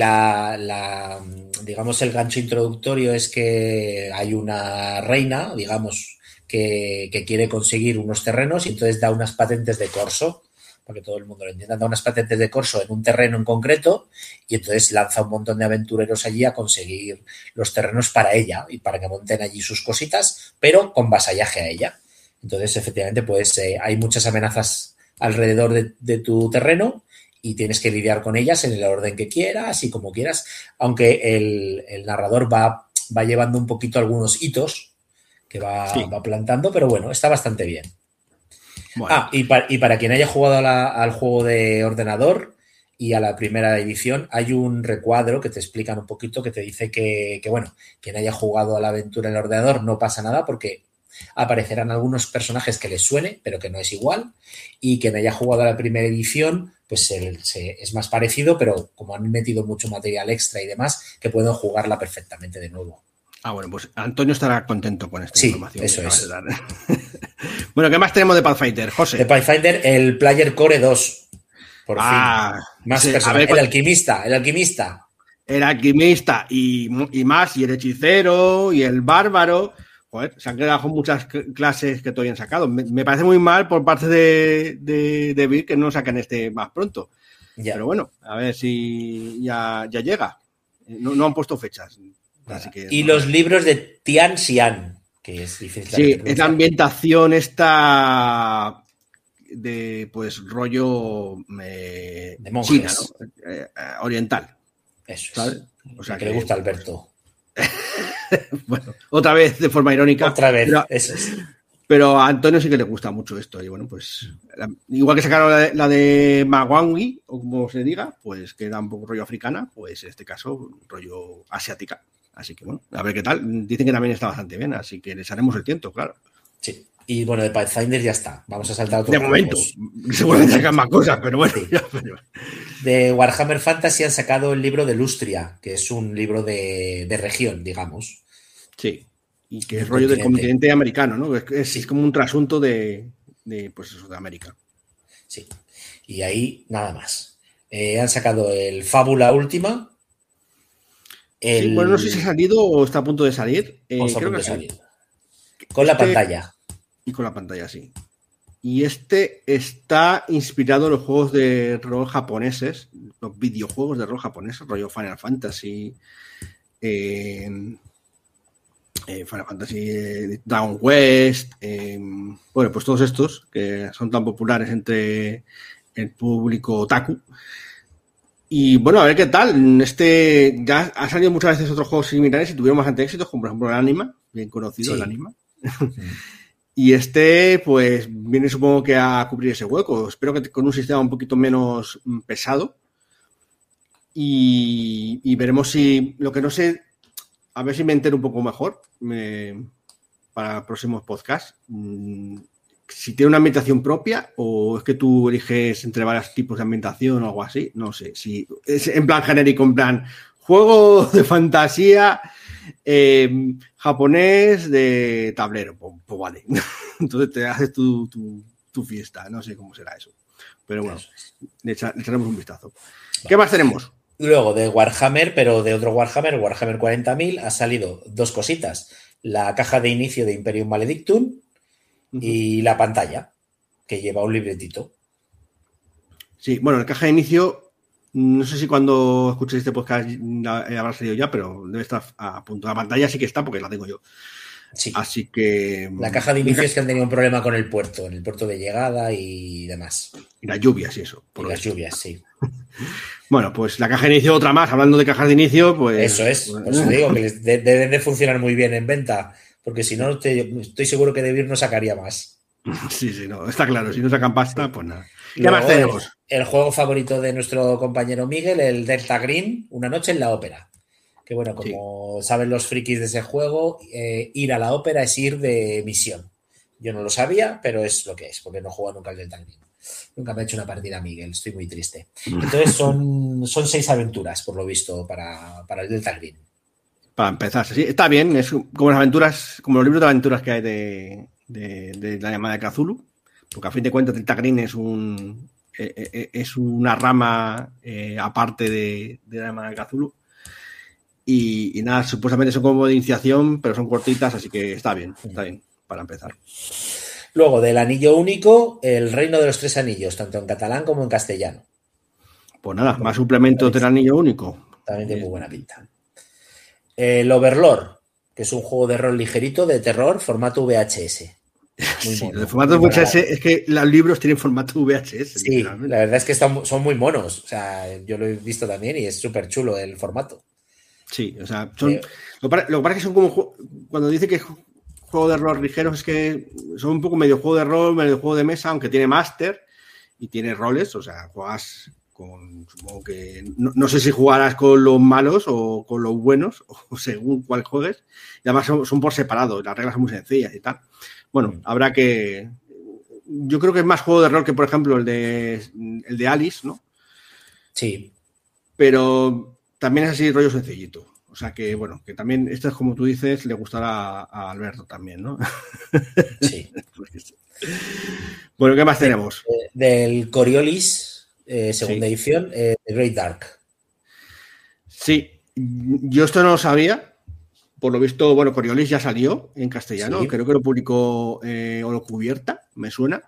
digamos, el gancho introductorio es que hay una reina, digamos, que quiere conseguir unos terrenos y entonces da unas patentes de corso, para que todo el mundo lo entienda, da unas patentes de corso en un terreno en concreto y entonces lanza un montón de aventureros allí a conseguir los terrenos para ella y para que monten allí sus cositas, pero con vasallaje a ella. Entonces, efectivamente, pues hay muchas amenazas alrededor de tu terreno y tienes que lidiar con ellas en el orden que quieras y como quieras, aunque el narrador va llevando un poquito algunos hitos que va plantando, pero bueno, está bastante bien. Bueno. Y para quien haya jugado al juego de ordenador y a la primera edición, hay un recuadro que te explican un poquito, que te dice que bueno, quien haya jugado a la aventura en el ordenador no pasa nada porque aparecerán algunos personajes que les suene, pero que no es igual, y quien haya jugado a la primera edición, pues es más parecido, pero como han metido mucho material extra y demás, que pueden jugarla perfectamente de nuevo. Bueno, pues Antonio estará contento con esta información. Eso es. Bueno, ¿qué más tenemos de Pathfinder, José? De Pathfinder, el Player Core 2. Por fin. Más personajes. El alquimista. El alquimista y más, y el hechicero, y el bárbaro. Joder, se han quedado con muchas clases que todavía han sacado. Me parece muy mal por parte de Bill que no saquen este más pronto. Ya. Pero bueno, a ver si ya llega. No han puesto fechas. Así que, y los libros de Tian Xian, que es difícil. Sí, es la ambientación esta de pues rollo de monjes. China, ¿no? Oriental. Eso, ¿sabes? O sea, que le gusta a Alberto. Bueno, otra vez de forma irónica. Otra vez, eso es. Pero a Antonio sí que le gusta mucho esto. Y bueno, pues igual que sacaron la de Magwangi, o como se diga, pues que era un poco rollo africana, pues en este caso rollo asiática. Así que bueno, a ver qué tal. Dicen que también está bastante bien, así que les haremos el tiento, claro. Sí. Y bueno, de Pathfinder ya está. Vamos a saltar a otros de momento. Juegos. Seguramente sacan más cosas, pero bueno. Sí. De Warhammer Fantasy han sacado el libro de Lustria, que es un libro de región, digamos. Sí. Y que es rollo del continente americano, ¿no? Es como un trasunto de pues eso, de América. Sí. Y ahí nada más. Han sacado el Fábula Última. Sí, bueno, no sé si ha salido o está a punto de salir. Creo que ha salido. Con la pantalla. Y con la pantalla, sí. Y este está inspirado en los juegos de rol japoneses, los videojuegos de rol japoneses, rollo Final Fantasy, Final Fantasy, Dragon Quest, bueno, pues todos estos que son tan populares entre el público otaku. Y bueno, a ver qué tal. Ya ha salido muchas veces otros juegos similares y tuvieron bastante éxitos, como por ejemplo el Anima, bien conocido, sí. El Anima. Y pues viene supongo que a cubrir ese hueco. Espero que con un sistema un poquito menos pesado. Y veremos si, lo que no sé, a ver si me entero un poco mejor para próximos podcasts. Si tiene una ambientación propia o es que tú eliges entre varios tipos de ambientación o algo así, no sé. Si es en plan genérico, en plan juego de fantasía japonés de tablero, pues vale. Entonces te haces tu fiesta, no sé cómo será eso. Pero bueno, le echaremos un vistazo. Vale. ¿Qué más tenemos? Luego de Warhammer, pero de otro Warhammer 40.000, ha salido dos cositas. La caja de inicio de Imperium Maledictum y la pantalla, que lleva un libretito. Sí, bueno, la caja de inicio, no sé si cuando escuchéis este podcast habrá salido ya, pero debe estar a punto. La pantalla sí que está porque la tengo yo. Sí. Así que... La caja de inicio es que han tenido un problema con el puerto de llegada y demás. Y las lluvias y eso. Y las lluvias, sí. Bueno, pues la caja de inicio, otra más. Hablando de cajas de inicio, pues... Eso es. Por eso digo que deben de funcionar muy bien en venta. Porque si no, estoy seguro que Debir no sacaría más. Sí, no, está claro. Si no sacan pasta, pues nada. ¿Qué Luego, más tenemos? El juego favorito de nuestro compañero Miguel, el Delta Green, Una noche en la ópera. Que bueno, como saben los frikis de ese juego, ir a la ópera es ir de misión. Yo no lo sabía, pero es lo que es, porque no juego nunca al Delta Green. Nunca me he hecho una partida a Miguel, estoy muy triste. Entonces son 6 aventuras, por lo visto, para el Delta Green. Para empezar, sí, está bien, es como las aventuras, como los libros de aventuras que hay de la llamada de Cthulhu, porque a fin de cuentas Delta Green es una rama aparte de la llamada de Cthulhu. Y nada, supuestamente son como de iniciación, pero son cortitas, así que está bien para empezar. Luego, del anillo único, el reino de los 3 anillos, tanto en catalán como en castellano. Pues nada, más suplementos del anillo único. También tiene muy buena pinta. El Overlord, que es un juego de rol ligerito de terror, formato VHS. Muy sí, mono, el formato VHS es que los libros tienen formato VHS. Sí, la verdad es que son muy monos. O sea, yo lo he visto también y es súper chulo el formato. Sí, o sea, lo que pasa es que son como, cuando dice que juego de rol ligeros, es que son un poco medio juego de rol, medio juego de mesa, aunque tiene máster y tiene roles, o sea, juegas con, supongo que, no sé si jugarás con los malos o con los buenos, o según cuál juegues, y además son por separado, las reglas son muy sencillas y tal. Bueno, habrá que, yo creo que es más juego de rol que, por ejemplo, el de Alice, ¿no? Sí. Pero también es así rollo sencillito. O sea que, bueno, que también esto es como tú dices, le gustará a Alberto también, ¿no? Sí. Bueno, ¿qué más tenemos? Del Coriolis, segunda edición, The Great Dark. Sí, yo esto no lo sabía. Por lo visto, bueno, Coriolis ya salió en castellano. Sí. Creo que lo publicó Holocubierta, me suena.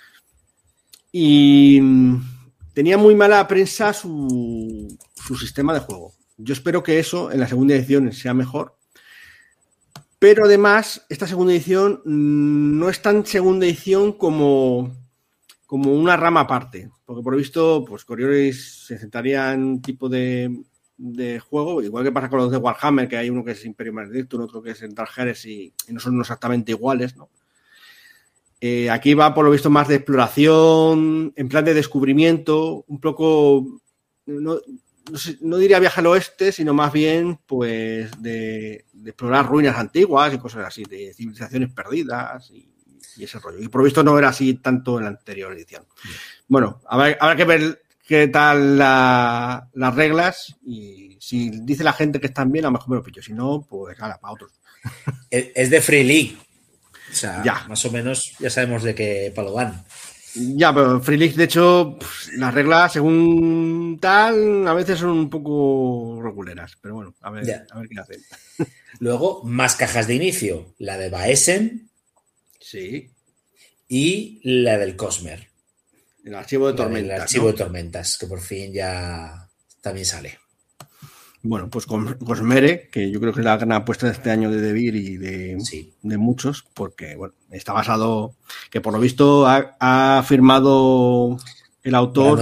Y tenía muy mala prensa su sistema de juego. Yo espero que eso en la segunda edición sea mejor. Pero además, esta segunda edición no es tan segunda edición como una rama aparte. Porque por lo visto, pues Coriolis se centraría en un tipo de juego, igual que pasa con los de Warhammer, que hay uno que es Imperium Maledictum, otro que es Dark Heresy, y no son exactamente iguales, ¿no? Aquí va, por lo visto, más de exploración, en plan de descubrimiento, un poco... No diría viaje al oeste, sino más bien pues de explorar ruinas antiguas y cosas así, de civilizaciones perdidas y ese rollo. Y por lo visto no era así tanto en la anterior edición. Bueno, habrá que ver qué tal las reglas y si dice la gente que están bien, a lo mejor me lo pillo. Si no, pues para otros. Es de Free League. O sea, ya. Más o menos ya sabemos de qué palo van. Ya, pero Free League, de hecho, las reglas, según tal, a veces son un poco reguleras. Pero bueno, a ver qué hacen. Luego, más cajas de inicio. La de Baesen. Sí. Y la del Cosmer. El archivo de tormentas. El archivo de tormentas, que por fin ya también sale. Bueno, pues Cosmere, que yo creo que es la gran apuesta de este año de Devir y de muchos, porque bueno, está basado, que por lo visto ha firmado el autor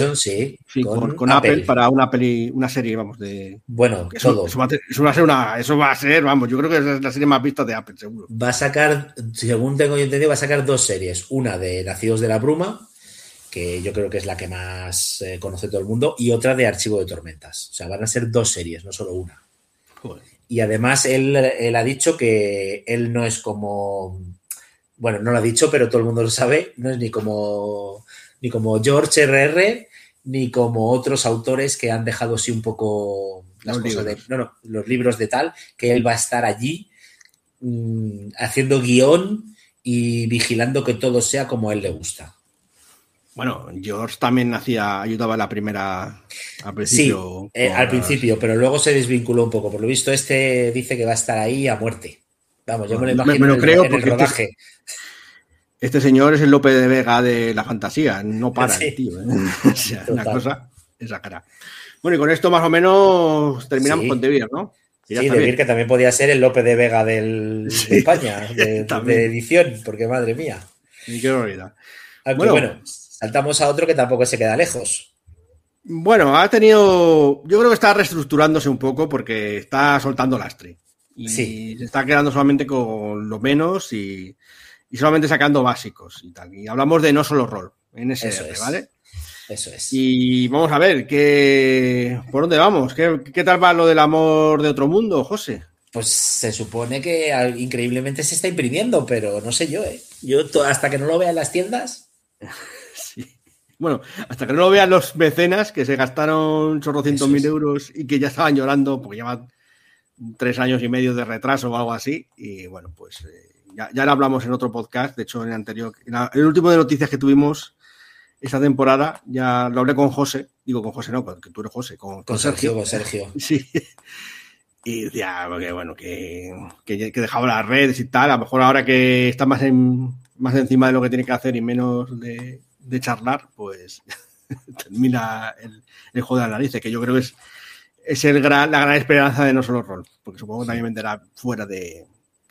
con Apple para una serie, vamos, de... Bueno, todo. Eso va a ser, vamos, yo creo que es la serie más vista de Apple, seguro. Va a sacar, según tengo yo entendido, va a sacar 2 series. Una de Nacidos de la Bruma, que yo creo que es la que más conoce todo el mundo, y otra de Archivo de Tormentas. O sea, van a ser 2 series, no solo una. Joder. Y además él ha dicho que él no es como... Bueno, no lo ha dicho, pero todo el mundo lo sabe. No es ni como George R.R., ni como otros autores que han dejado así un poco las cosas de... No, los libros de tal, que él va a estar allí haciendo guión y vigilando que todo sea como a él le gusta. Bueno, George también ayudaba a la primera al principio. Sí, al principio, pero luego se desvinculó un poco. Por lo visto, dice que va a estar ahí a muerte. Vamos, yo me lo imagino me lo creo en el rodaje. Este señor es el Lope de Vega de la fantasía, no para el tío. O sea, una cosa, esa cara. Bueno, y con esto más o menos terminamos con Devir, ¿no? Sí, Devir, que también podía ser el Lope de Vega de España, de edición, porque madre mía. Ni qué barbaridad. Bueno, saltamos a otro que tampoco se queda lejos. Bueno, yo creo que está reestructurándose un poco porque está soltando lastre. Y se está quedando solamente con lo menos y solamente sacando básicos y tal. Y hablamos de no solo rol, en SR, ¿vale? Eso es. Y vamos a ver, ¿por dónde vamos? ¿Qué tal va lo del amor de otro mundo, José? Pues se supone que increíblemente se está imprimiendo, pero no sé yo, ¿eh? Hasta que no lo vea en las tiendas. Sí. Bueno, hasta que no lo vean los mecenas que se gastaron chorrocientos mil euros y que ya estaban llorando porque llevan 3 años y medio de retraso o algo así. Y bueno, pues ya lo hablamos en otro podcast. De hecho, en el anterior, el último de noticias que tuvimos esta temporada, ya lo hablé con José. Digo, con José no, porque tú eres José. Con Sergio. Con Sergio. Sí. Y decía que dejaba las redes y tal. A lo mejor ahora que está más encima de lo que tiene que hacer y menos de charlar, pues termina el juego de la nariz, que yo creo que es la gran esperanza de No Solo Roll, porque supongo que también venderá fuera de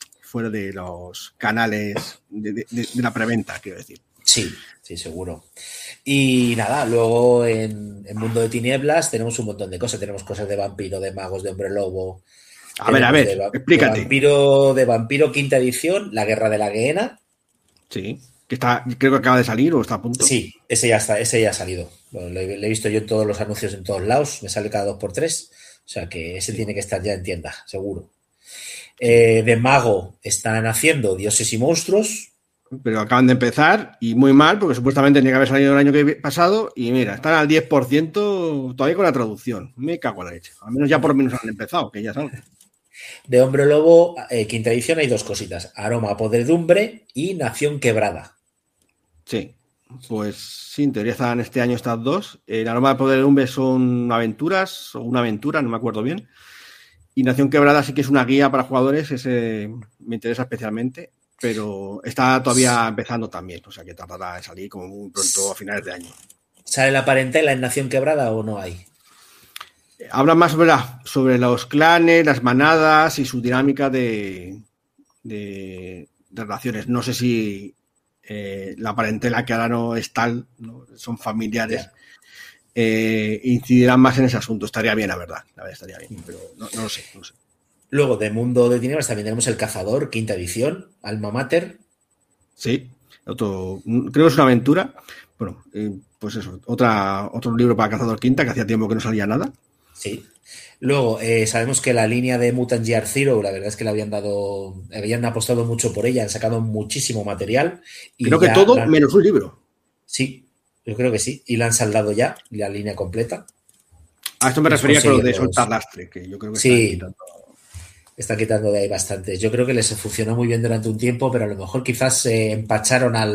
los canales de la preventa, quiero decir. Sí, seguro. Y nada, luego en Mundo de Tinieblas tenemos un montón de cosas. Tenemos cosas de vampiro, de magos, de hombre lobo. A ver, explícate. De vampiro quinta edición, La Guerra de la Gehenna. Sí, creo que acaba de salir o está a punto. Sí, ese ya ha salido. Bueno, lo he visto yo en todos los anuncios en todos lados. Me sale cada 2x3. O sea que ese tiene que estar ya en tienda, seguro. De mago están haciendo Dioses y Monstruos. Pero acaban de empezar y muy mal, porque supuestamente tenía que haber salido el año pasado y mira, están al 10% todavía con la traducción. Me cago en la leche. Al menos ya por lo menos han empezado, que ya son. De Hombre Lobo, quinta edición, hay 2 cositas. Aroma, Podredumbre y Nación Quebrada. Sí, pues sí, en teoría están este año estas 2. El Aroma de Podredumbre son aventuras, o una aventura, no me acuerdo bien. Y Nación Quebrada sí que es una guía para jugadores, ese me interesa especialmente. Pero está todavía empezando también, o sea que tardará en salir como muy pronto a finales de año. ¿Sale la parentela en Nación Quebrada o no hay? Habla más sobre los clanes, las manadas y su dinámica de relaciones. No sé si la parentela que ahora no es tal, ¿no? Son familiares, incidirán más en ese asunto. Estaría bien, la verdad estaría bien, pero no lo sé. Luego, de Mundo de Tinieblas también tenemos El Cazador, quinta edición, Alma Mater. Sí, creo que es una aventura. Bueno, pues eso, otro libro para Cazador Quinta, que hacía tiempo que no salía nada. Sí. Luego, sabemos que la línea de Mutant Year Zero, la verdad es que habían apostado mucho por ella, han sacado muchísimo material. Y creo que todo menos un libro. Sí, yo creo que sí. Y la han saldado ya, la línea completa. A esto me refería con lo de soltar lastre, que yo creo que sí. Están quitando de ahí bastantes. Yo creo que les funcionó muy bien durante un tiempo, pero a lo mejor quizás se empacharon a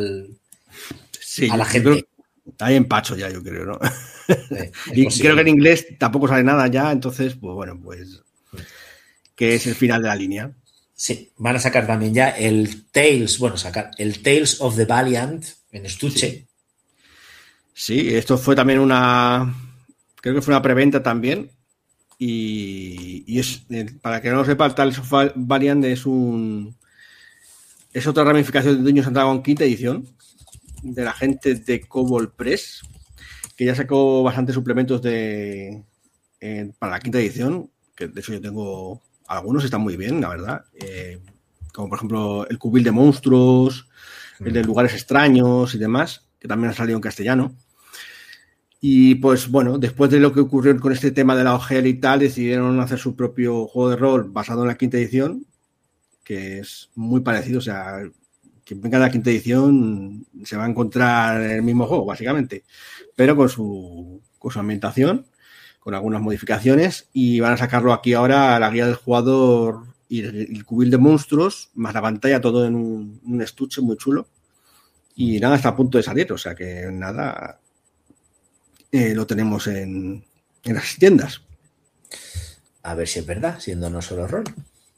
la gente. Hay empacho ya, yo creo, ¿no? Y creo que en inglés tampoco sale nada ya, entonces, pues bueno, pues que es el final de la línea. Sí, van a sacar también ya el Tales of the Valiant en estuche. Sí, esto fue también creo que fue una preventa también. Y es, para que no lo sepa, el Tales of Valiant es otra ramificación de Dungeons and Dragons quinta edición de la gente de Kobold Press, que ya sacó bastantes suplementos para la quinta edición, que de hecho yo tengo algunos, están muy bien, la verdad, como por ejemplo el Cubil de Monstruos, el de Lugares Extraños y demás, que también ha salido en castellano. Y pues bueno, después de lo que ocurrió con este tema de la OGL y tal, decidieron hacer su propio juego de rol basado en la quinta edición, que es muy parecido, o sea, quien venga de la quinta edición se va a encontrar el mismo juego, básicamente, pero con su ambientación, con algunas modificaciones, y van a sacarlo aquí ahora a la guía del jugador y el cubil de monstruos, más la pantalla, todo en un estuche muy chulo. Y nada, está a punto de salir, o sea que nada, lo tenemos en las tiendas. A ver si es verdad, siendo No Solo Rol.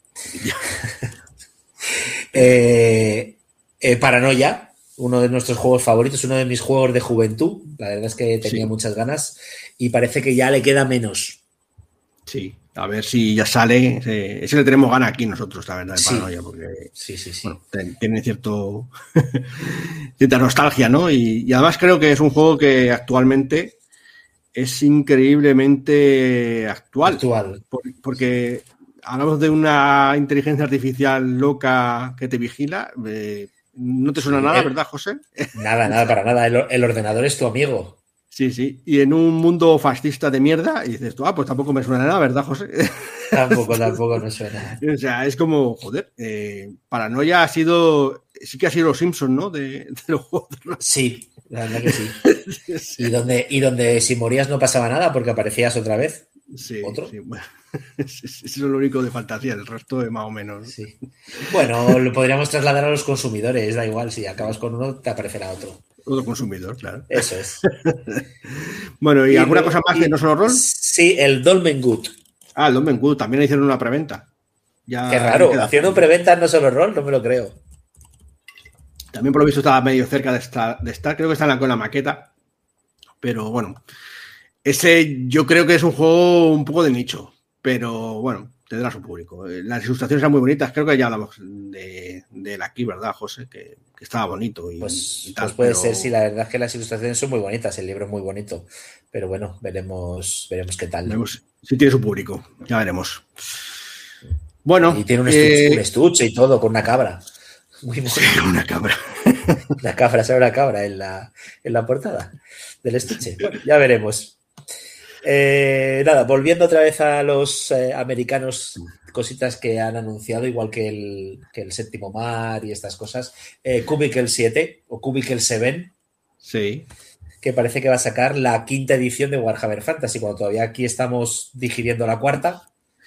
Paranoia, uno de nuestros juegos favoritos, uno de mis juegos de juventud. La verdad es que tenía muchas ganas y parece que ya le queda menos. Sí, a ver si ya sale. Ese le tenemos ganas aquí nosotros, la verdad, de Paranoia, porque bueno, tiene cierta nostalgia, ¿no? Y además creo que es un juego que actualmente es increíblemente actual. Porque hablamos de una inteligencia artificial loca que te vigila. No te suena nada, ¿verdad, José? Nada, para nada. El ordenador es tu amigo. Sí. Y en un mundo fascista de mierda, y dices tú, pues tampoco me suena nada, ¿verdad, José? Tampoco no suena. O sea, es como, joder, Paranoia ha sido, sí que ha sido los Simpsons, ¿no? De los juegos de rol. Sí, la verdad que sí. Y donde si morías no pasaba nada porque aparecías otra vez. Sí, ¿Otro? sí, bueno, eso es lo único de fantasía, el resto es más o menos, ¿no? Sí. Bueno, lo podríamos trasladar a los consumidores, da igual, si acabas con uno, te aparecerá otro. Otro consumidor, claro. Eso es. Bueno, ¿y alguna cosa más de No Solo Rol? Sí, el Dolmen Good. El Dolmen Good, también hicieron una preventa. Qué raro, haciendo preventa no solo rol, no me lo creo. También por lo visto estaba medio cerca de estar, creo que está con la maqueta, pero bueno, ese yo creo que es un juego un poco de nicho, pero bueno, tendrá su público. Las ilustraciones eran muy bonitas, creo que ya hablamos de él aquí, ¿verdad, José? Que estaba bonito y tal. Pues puede ser, sí, la verdad es que las ilustraciones son muy bonitas, el libro es muy bonito, pero bueno, veremos qué tal. Veremos si tiene su público, ya veremos. Bueno. Y tiene un estuche y todo, con una cabra. Muy sí, una cabra. La cabra, sale una cabra en la portada del estuche. Bueno, ya veremos. Nada, volviendo otra vez a los americanos, cositas que han anunciado, igual que el Séptimo Mar y estas cosas. Cubicle 7 o Cubicle 7. Sí. Que parece que va a sacar la 5ª edición de Warhammer Fantasy, cuando todavía aquí estamos digiriendo la 4ª.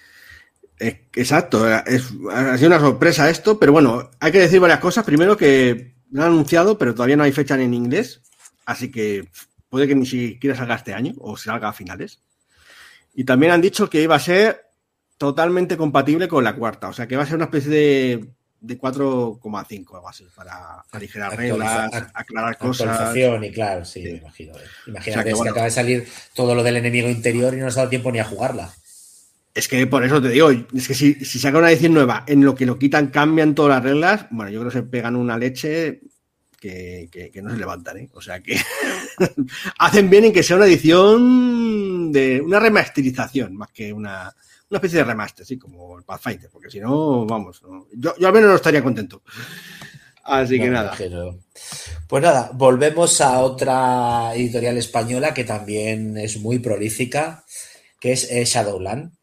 Exacto, ha sido una sorpresa esto, pero bueno, hay que decir varias cosas. Primero que lo han anunciado, pero todavía no hay fecha en inglés, así que puede que ni siquiera salga este año o salga a finales. Y también han dicho que iba a ser totalmente compatible con la 4ª, o sea que va a ser una especie de 4,5 o algo así, para aligerar reglas, aclarar cosas. Actualización y claro, sí, me imagino. Imagínate, o sea, que acaba de salir todo lo del enemigo interior y no nos ha dado tiempo ni a jugarla. Es que por eso te digo, es que si sacan una edición nueva en lo que lo quitan, cambian todas las reglas, bueno, yo creo que se pegan una leche que no se levantan, ¿eh? O sea que hacen bien en que sea una edición de una remasterización, más que una especie de remaster, sí, como el Pathfinder, porque si no, vamos, no, yo al menos no estaría contento. Así que nada. Pues nada, volvemos a otra editorial española que también es muy prolífica, que es Shadowland.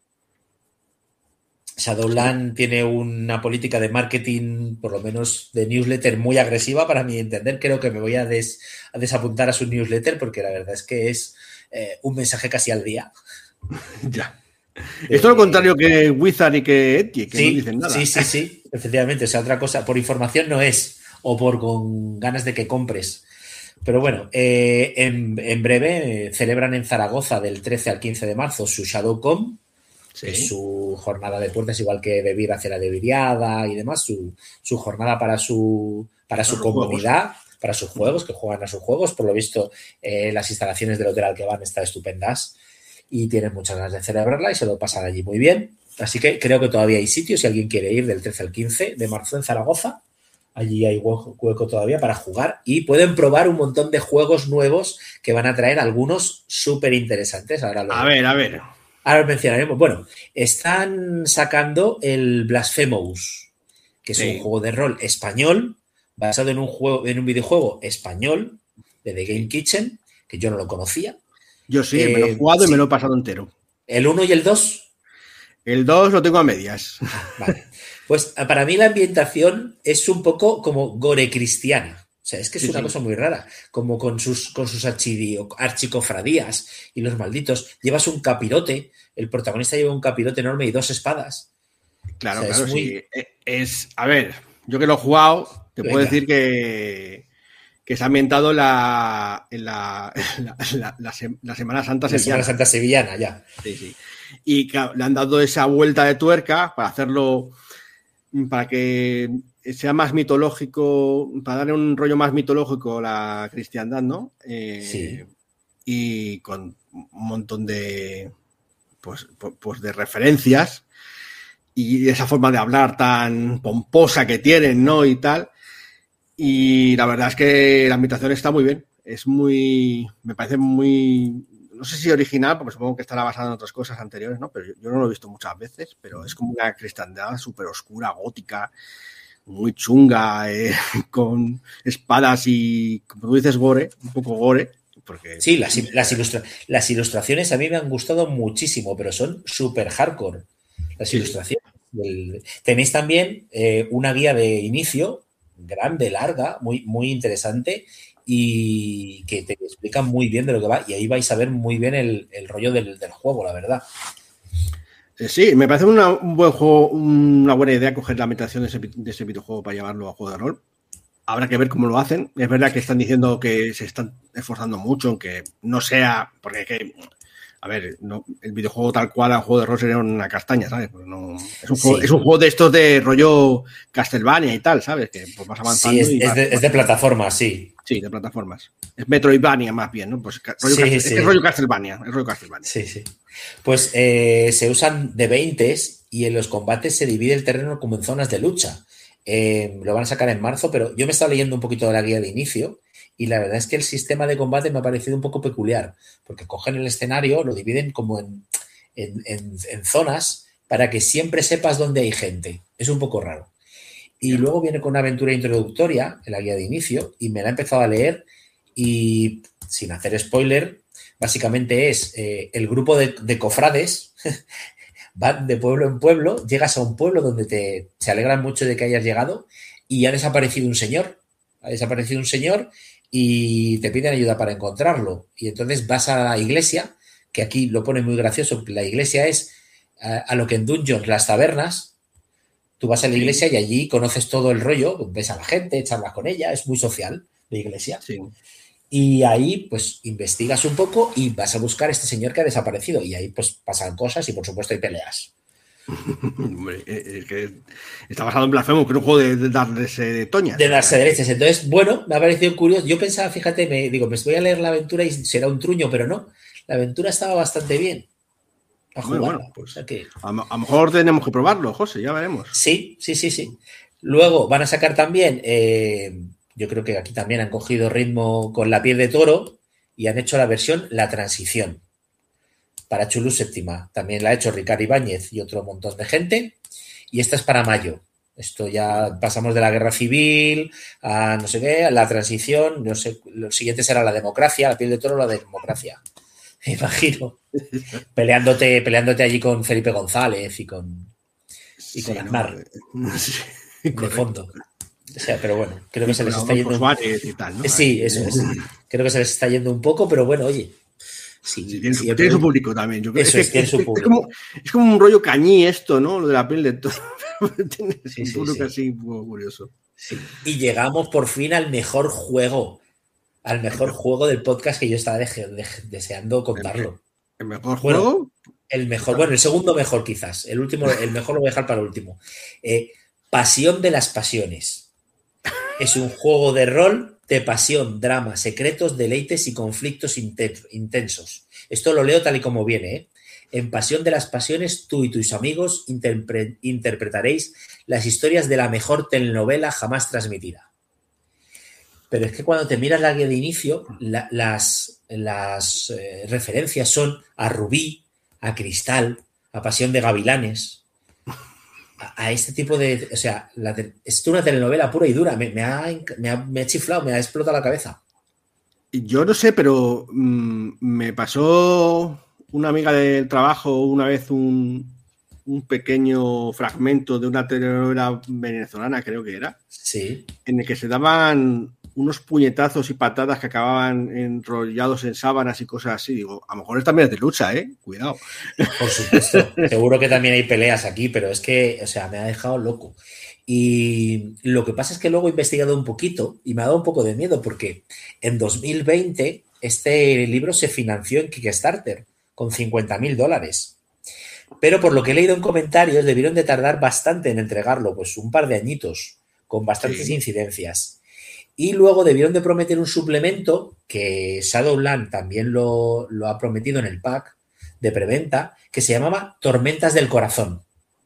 Shadowland tiene una política de marketing, por lo menos de newsletter, muy agresiva para mi entender. Creo que me voy a desapuntar a su newsletter porque la verdad es que es un mensaje casi al día. Ya. Esto es lo contrario que Wizard y que Edge, que sí, no dicen nada. Sí, efectivamente. O sea, otra cosa, por información no es, o con ganas de que compres. Pero bueno, en breve celebran en Zaragoza del 13 al 15 de marzo su ShadowCon, que es su jornada de puertas, igual que Bebir hace la de Viriada y demás, su jornada para su comunidad, juegos. Para sus juegos, que juegan a sus juegos. Por lo visto, las instalaciones del hotel al que van están estupendas y tienen muchas ganas de celebrarla y se lo pasan allí muy bien. Así que creo que todavía hay sitios si alguien quiere ir del 13 al 15 de marzo en Zaragoza. Allí hay hueco todavía para jugar y pueden probar un montón de juegos nuevos que van a traer algunos súper interesantes. A ver. Ahora lo mencionaremos. Bueno, están sacando el Blasphemous, que es un juego de rol español basado en un videojuego español de The Game Kitchen, que yo no lo conocía. Yo sí, me lo he jugado y me lo he pasado entero. ¿El 1 y el 2? El 2 lo tengo a medias. Vale. Pues para mí la ambientación es un poco como gore cristiana. O sea, es que es una cosa muy rara. Como con sus archicofradías y los malditos. Llevas un capirote. El protagonista lleva un capirote enorme y 2 espadas. Claro, sí. A ver, yo que lo he jugado, te puedo decir que se ha ambientado la Semana Santa sevillana. La Semana Santa sevillana, ya. Sí. Y claro, le han dado esa vuelta de tuerca para hacerlo, para que sea más mitológico, para darle un rollo más mitológico a la cristiandad, ¿no? Sí. Y con un montón de pues de referencias y esa forma de hablar tan pomposa que tienen, ¿no? Y tal. Y la verdad es que la ambientación está muy bien. Me parece muy, no sé si original, porque supongo que estará basada en otras cosas anteriores, ¿no? Pero yo no lo he visto muchas veces, pero es como una cristiandad súper oscura, gótica, muy chunga, con espadas y, como tú dices, gore, un poco gore. Porque, sí, las ilustraciones a mí me han gustado muchísimo, pero son súper hardcore. las ilustraciones. Tenéis también una guía de inicio grande, larga, muy, muy interesante y que te explica muy bien de lo que va y ahí vais a ver muy bien el rollo del juego, la verdad. Sí, me parece un buen juego, una buena idea coger la ambientación de ese videojuego para llevarlo a juego de rol. Habrá que ver cómo lo hacen. Es verdad que están diciendo que se están esforzando mucho en que no sea, porque a ver, no, el videojuego tal cual al juego de rol sería una castaña, ¿sabes? Pues no, es un juego de estos de rollo Castlevania y tal, ¿sabes? Que pues vas avanzando. Sí, es de plataformas, sí. Sí, de plataformas. Es Metroidvania más bien, ¿no? Pues rollo es rollo Castlevania. Es rollo Castlevania. Sí, sí. Pues se usan de 20 y en los combates se divide el terreno como en zonas de lucha. Lo van a sacar en marzo, pero yo me he estado leyendo un poquito de la guía de inicio y la verdad es que el sistema de combate me ha parecido un poco peculiar, porque cogen el escenario, lo dividen como en zonas para que siempre sepas dónde hay gente. Es un poco raro. Y luego viene con una aventura introductoria en la guía de inicio y me la he empezado a leer y, sin hacer spoiler, básicamente es el grupo de cofrades van de pueblo en pueblo, llegas a un pueblo donde se alegran mucho de que hayas llegado y ha desaparecido un señor. Ha desaparecido un señor y te piden ayuda para encontrarlo. Y entonces vas a la iglesia, que aquí lo pone muy gracioso, la iglesia es a lo que en Dungeons las tabernas. Tú vas a la iglesia y allí conoces todo el rollo, ves a la gente, charlas con ella, es muy social la iglesia. Sí. Y ahí, pues, investigas un poco y vas a buscar a este señor que ha desaparecido. Y ahí, pues, pasan cosas y, por supuesto, hay peleas. Hombre, es que está basado en Blasphemous, que es un juego de darse toñas. De darse derechas. Entonces, bueno, me ha parecido curioso. Yo pensaba, fíjate, me voy a leer la aventura y será un truño, pero no. La aventura estaba bastante bien. A jugarla. Bueno, pues, o sea que... a lo mejor tenemos que probarlo, José, ya veremos. Sí. Luego van a sacar también... yo creo que aquí también han cogido ritmo con La piel de toro y han hecho la versión La transición para Chulú Séptima. También la ha hecho Ricard Ibáñez y otro montón de gente. Y esta es para mayo. Esto ya pasamos de la guerra civil a no sé qué, a la transición. No sé, lo siguiente será la democracia, La piel de toro, la democracia. Me imagino. peleándote allí con Felipe González y con Aznar. De fondo. O sea, pero bueno, creo que se les está yendo. Y tal, ¿no? Sí, eso es. Creo que se les está yendo un poco, pero bueno, oye. Sí, tiene su público también. Yo creo tiene su público. Es como un rollo Cañí esto, ¿no? Lo de La piel de toro. Tiene un público así un poco curioso. Sí. Y llegamos por fin al mejor juego. Al mejor juego del podcast que yo estaba deseando contarlo. ¿El mejor juego? El mejor, bueno, el segundo mejor quizás. El mejor lo voy a dejar para el último. Pasión de las pasiones. Es un juego de rol de pasión, drama, secretos, deleites y conflictos intensos. Esto lo leo tal y como viene, ¿eh? En Pasión de las Pasiones, tú y tus amigos interpretaréis las historias de la mejor telenovela jamás transmitida. Pero es que cuando te miras la guía de inicio, las referencias son a Rubí, a Cristal, a Pasión de Gavilanes, a este tipo de... O sea, es una telenovela pura y dura. Me ha chiflado, me ha explotado la cabeza. Yo no sé, pero me pasó una amiga del trabajo una vez un pequeño fragmento de una telenovela venezolana, creo que era. Sí. En el que se daban unos puñetazos y patadas que acababan enrollados en sábanas y cosas así. Digo, a lo mejor también es de lucha, ¿eh? Cuidado. Por supuesto. Seguro que también hay peleas aquí, pero es que, o sea, me ha dejado loco. Y lo que pasa es que luego he investigado un poquito y me ha dado un poco de miedo porque en 2020 este libro se financió en Kickstarter con $50,000. Pero por lo que he leído en comentarios debieron de tardar bastante en entregarlo, pues un par de añitos, con bastantes incidencias. Y luego debieron de prometer un suplemento que Shadowland también lo ha prometido en el pack de preventa, que se llamaba Tormentas del Corazón.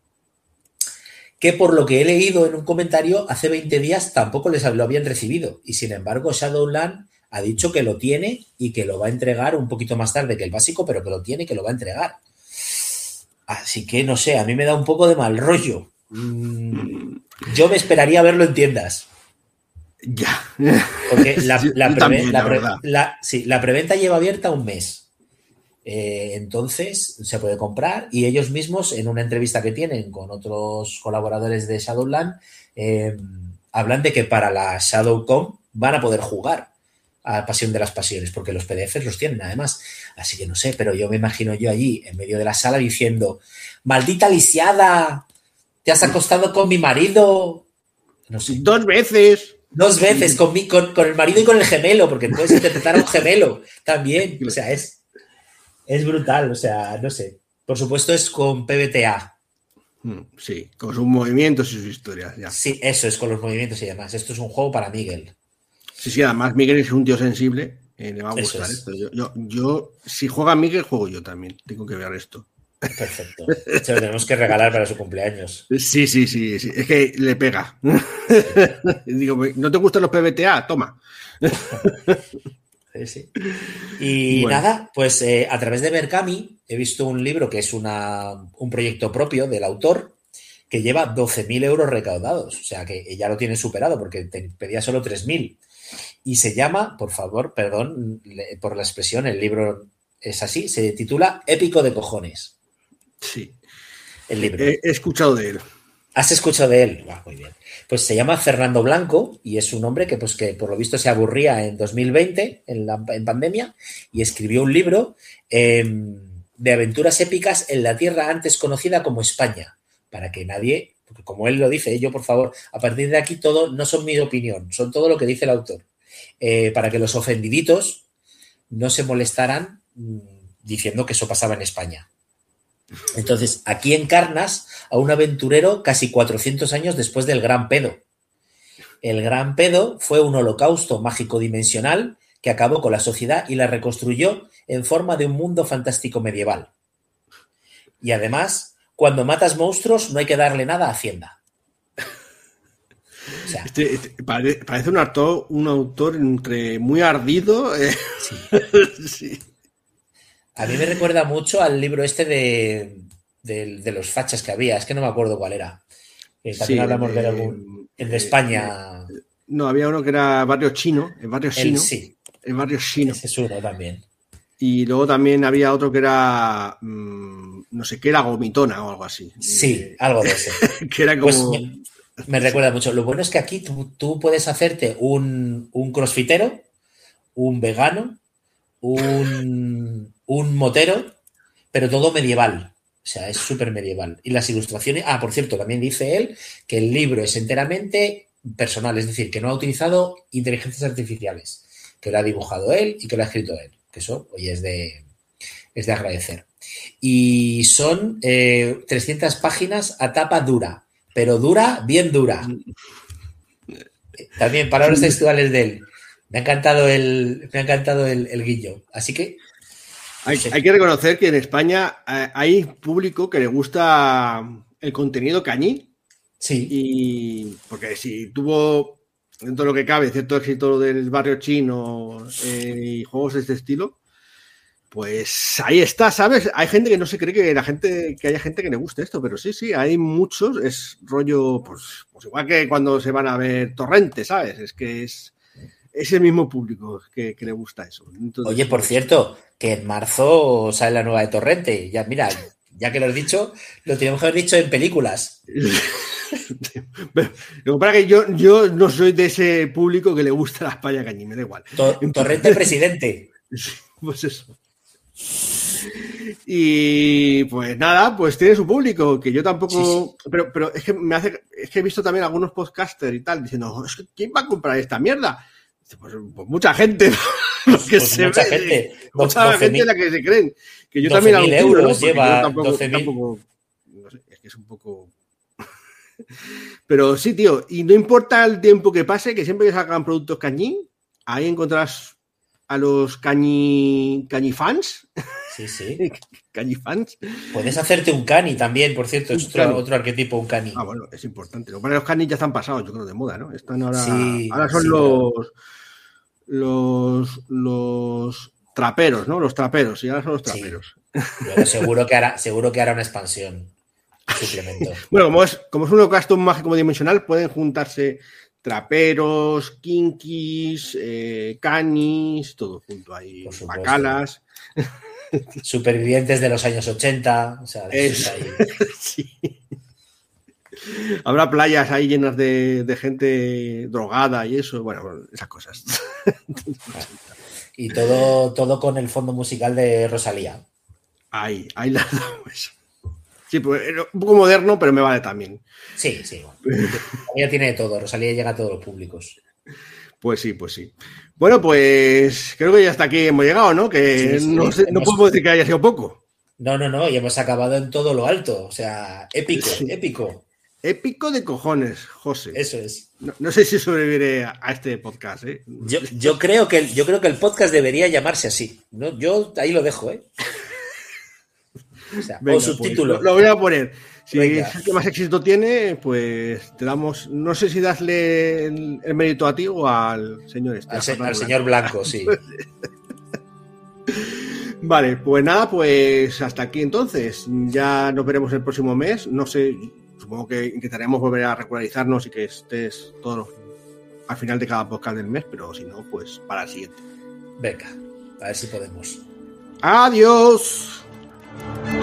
Que por lo que he leído en un comentario, hace 20 días tampoco lo habían recibido. Y sin embargo, Shadowland ha dicho que lo tiene y que lo va a entregar un poquito más tarde que el básico, pero que lo tiene y que lo va a entregar. Así que, no sé, a mí me da un poco de mal rollo. Yo me esperaría verlo en tiendas. Ya. Porque la preventa lleva abierta un mes. Entonces se puede comprar y ellos mismos en una entrevista que tienen con otros colaboradores de Shadowland hablan de que para la ShadowCon van a poder jugar a Pasión de las Pasiones porque los PDFs los tienen además. Así que no sé, pero yo me imagino yo allí en medio de la sala diciendo maldita lisiada, te has acostado con mi marido. No sé. 2 veces. 2 veces con el marido y con el gemelo, porque puedes interpretar a un gemelo también. O sea, es brutal. O sea, no sé. Por supuesto es con PBTA. Sí, con sus movimientos y sus historias. Ya. Sí, eso es con los movimientos y demás. Esto es un juego para Miguel. Sí, además Miguel es un tío sensible. Le va a gustar esto. Yo, si juega Miguel, juego yo también. Tengo que ver esto. Perfecto. Se lo tenemos que regalar para su cumpleaños. Sí. Es que le pega. Digo, ¿no te gustan los PBTA? Toma. Sí. Y bueno, nada, pues a través de Berkami he visto un libro que es un proyecto propio del autor que lleva 12.000 euros recaudados. O sea que ya lo tiene superado porque te pedía solo 3.000. Y se llama, por favor, perdón por la expresión, el libro es así, se titula Épico de cojones. Sí. El libro. He escuchado de él. ¿Has escuchado de él? Muy bien. Pues se llama Fernando Blanco y es un hombre que por lo visto se aburría en 2020, en pandemia, y escribió un libro de aventuras épicas en la tierra antes conocida como España, para que nadie, porque como él lo dice, yo por favor, a partir de aquí todo no son mi opinión, son todo lo que dice el autor, para que los ofendiditos no se molestaran diciendo que eso pasaba en España. Entonces, aquí encarnas a un aventurero casi 400 años después del Gran Pedo. El Gran Pedo fue un holocausto mágico dimensional que acabó con la sociedad y la reconstruyó en forma de un mundo fantástico medieval. Y además, cuando matas monstruos no hay que darle nada a Hacienda. O sea, parece un autor entre muy ardido. Sí. Sí. A mí me recuerda mucho al libro este de los fachas que había. Es que no me acuerdo cuál era. También hablamos de algún... El de España... No, había uno que era Barrio Chino. El Barrio Chino. Sí. El Barrio Chino. Ese es uno también. Y luego también había otro que era... no sé qué, era Gomitona o algo así. Sí, algo de ese. Que era como... Pues me recuerda mucho. Lo bueno es que aquí tú puedes hacerte un crossfitero, un vegano, un motero, pero todo medieval. O sea, es súper medieval. Y las ilustraciones... por cierto, también dice él que el libro es enteramente personal, es decir, que no ha utilizado inteligencias artificiales, que lo ha dibujado él y que lo ha escrito él. Que eso, oye, es de agradecer. Y son 300 páginas a tapa dura, pero dura, bien dura. También palabras textuales de él. Me ha encantado el guillo. Así que... Hay que reconocer que en España hay público que le gusta el contenido cañí. Sí. Y porque si tuvo, dentro de lo que cabe, cierto éxito del Barrio Chino y juegos de este estilo, pues ahí está, ¿sabes? Hay gente que no se cree que haya gente que le guste esto, pero sí, hay muchos. Es rollo, pues igual que cuando se van a ver Torrente, ¿sabes? Es que es el mismo público que le gusta eso. Entonces, oye, por cierto, que en marzo sale la nueva de Torrente. Ya, mira, ya que lo has dicho, lo teníamos que haber dicho en películas. Lo que pasa es que yo no soy de ese público que le gusta la España cañí, me da igual. Torrente presidente. Pues eso. Y pues nada, pues tiene su público, que yo tampoco... Sí. Pero es que he visto también algunos podcasters y tal diciendo, ¿quién va a comprar esta mierda? Pues mucha gente. Mucha gente la que se creen. Que yo también hago euros, ¿no? Lleva tampoco, no sé, es que es un poco... Pero sí, tío, y no importa el tiempo que pase, que siempre que salgan productos cañí, ahí encontrarás a los cañifans. Sí. Cañifans. Puedes hacerte un cani también, por cierto, es otro arquetipo, un cani. Bueno, es importante. Los canis ya están pasados, yo creo, de moda, ¿no? Están ahora. Sí, ahora son los traperos, ¿no? Los traperos, y ahora son los traperos. Sí. Bueno, seguro que hará una expansión. Suplemento. Bueno, como es un holocausto mágico dimensional, pueden juntarse traperos, kinkis, canis, todo junto ahí, bacalas. Supervivientes de los años 80. O sea, ahí. Sí. Habrá playas ahí llenas de gente drogada y eso, bueno, esas cosas. Y todo con el fondo musical de Rosalía. Ahí la has dado eso. Sí, pues un poco moderno, pero me vale también. Sí. Bueno. Rosalía tiene de todo, Rosalía llega a todos los públicos. Pues sí. Bueno, pues creo que ya hasta aquí hemos llegado, ¿no? Que sí, no puedo decir que haya sido poco. No, y hemos acabado en todo lo alto, o sea, épico, sí. Épico. Épico de cojones, José. Eso es. No sé si sobreviviré a este podcast, ¿eh? Yo creo que el podcast debería llamarse así, ¿no? Yo ahí lo dejo, ¿eh? O sea, venga, o subtítulo. Pues, lo voy a poner. Si es el que más éxito tiene, pues te damos. No sé si dasle el mérito a ti o al señor este. Al señor Blanco, sí. Vale, pues nada, pues hasta aquí entonces. Ya nos veremos el próximo mes. No sé, supongo que intentaremos volver a regularizarnos y que estés todos al final de cada podcast del mes, pero si no, pues para el siguiente. Venga, a ver si podemos. Adiós.